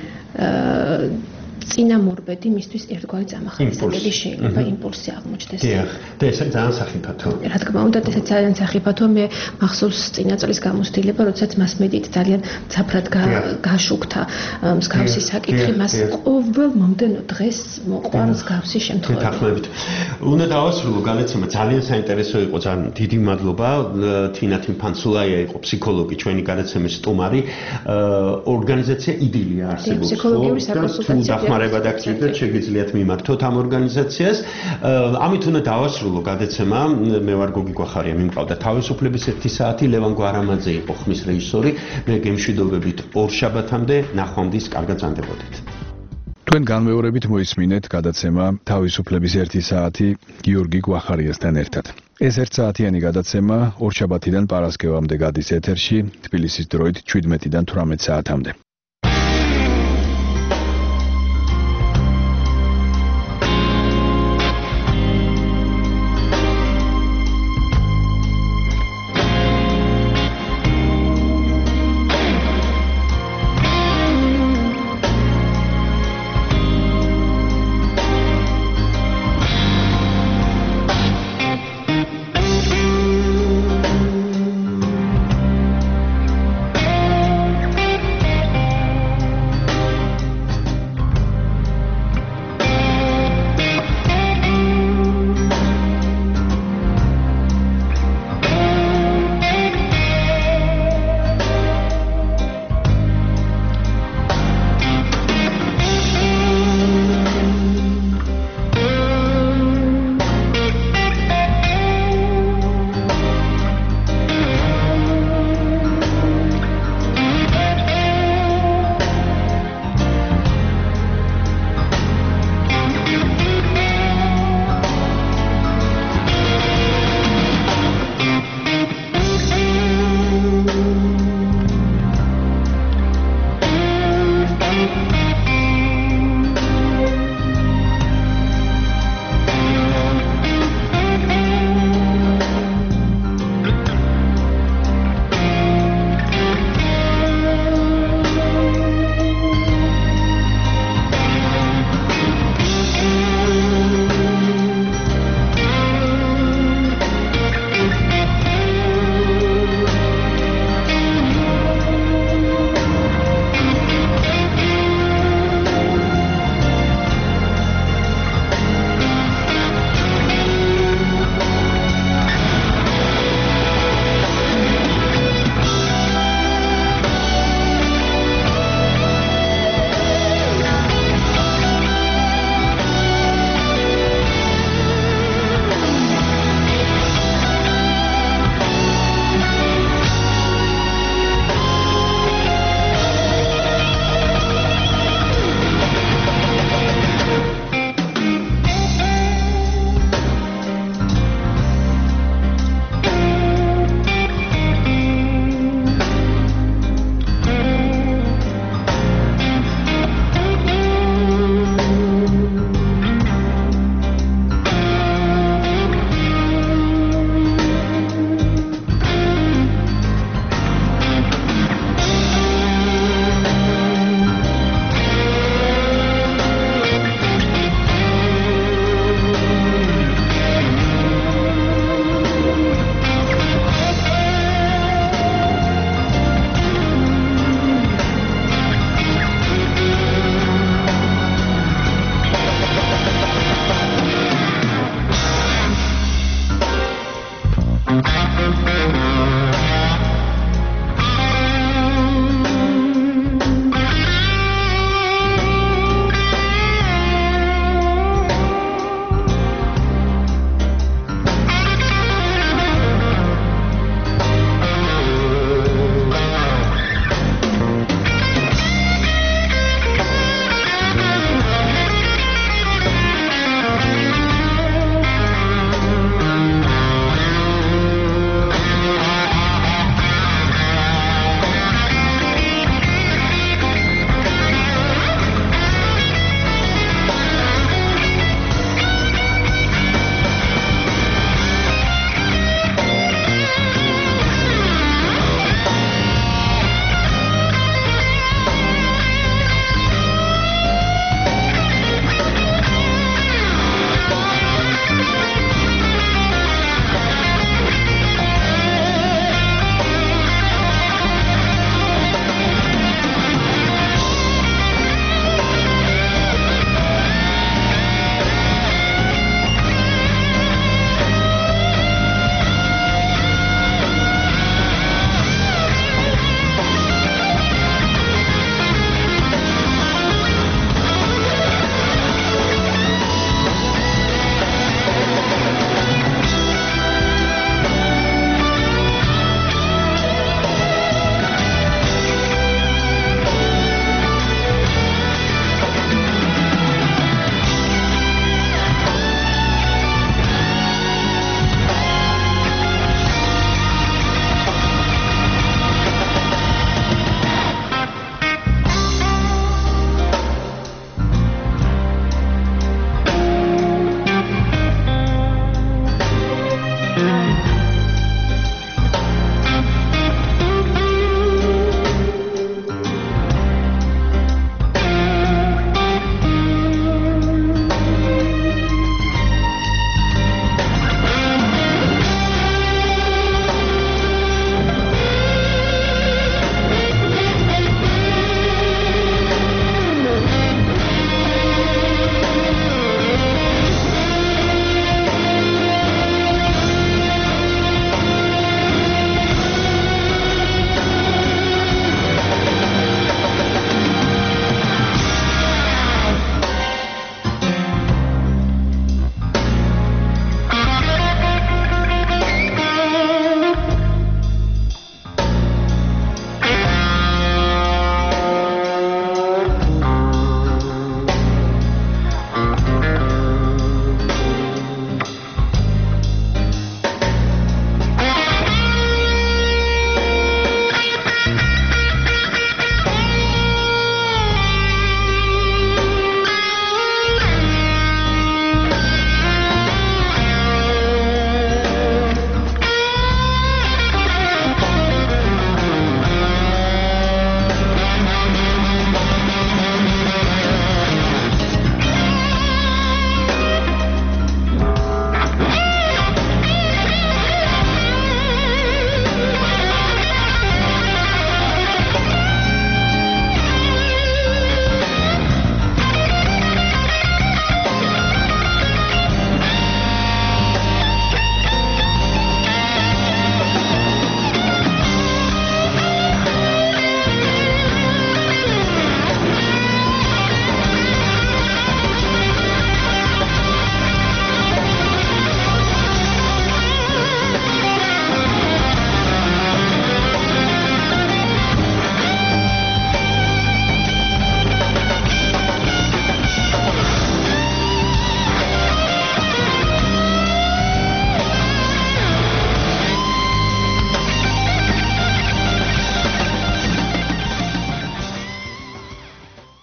წინამორბედი მისთვის ერთგვარი წამახალისებელი შეიძლება იმპულსი აღმოჩნდეს. დიახ, და ეს ძალიან სახიფათო. რა თქმა უნდა, ეს ძალიან სახიფათო. მე მახსოვს წინა წლის გამოცდილება, როდესაც მასმედიით ძალიან ცაფრად გაშუქთა მსგავსი საკითხი, მას ყოველ მომდენო დღეს მოყვარ მსგავსი შემთხვევები. გეთანხმებით. უნდა დავასრულო განაცემა, ძალიან საინტერესო იყო, ძალიან დიდი მადლობა. თინა თიმფანცულაია იყო ფსიქოლოგი, ჩვენი განაცემის სტუმარი. ორგანიზაცია იდილია არსებობს. ფსიქოლოგიური საკონსულტაციო დაგჭირდეთ, შეგიძლიათ მიმართოთ ამ ორგანიზაციას. ამით უნდა დავასრულო გადაცემა. მე ვარ გოგი გვახარია, მიმყავდა თავისუფლების ერთი საათი, ლევან გვარამაძე იყო ხმის რეჟისორი. მე გემშვიდობებით ორ შაბათამდე, ნახვამდის, კარგად ზანდებოდეთ. თქვენ განმეორებით მოისმინეთ გადაცემა თავისუფლების ერთი საათი გიორგი გვახარიასთან ერთად. ეს ერთსაათიანი გადაცემა ორ შაბათიდან პარასკევამდე გადის ეთერში, თბილისის დროით შვიდმეტიდან თვრამეტ საათამდე.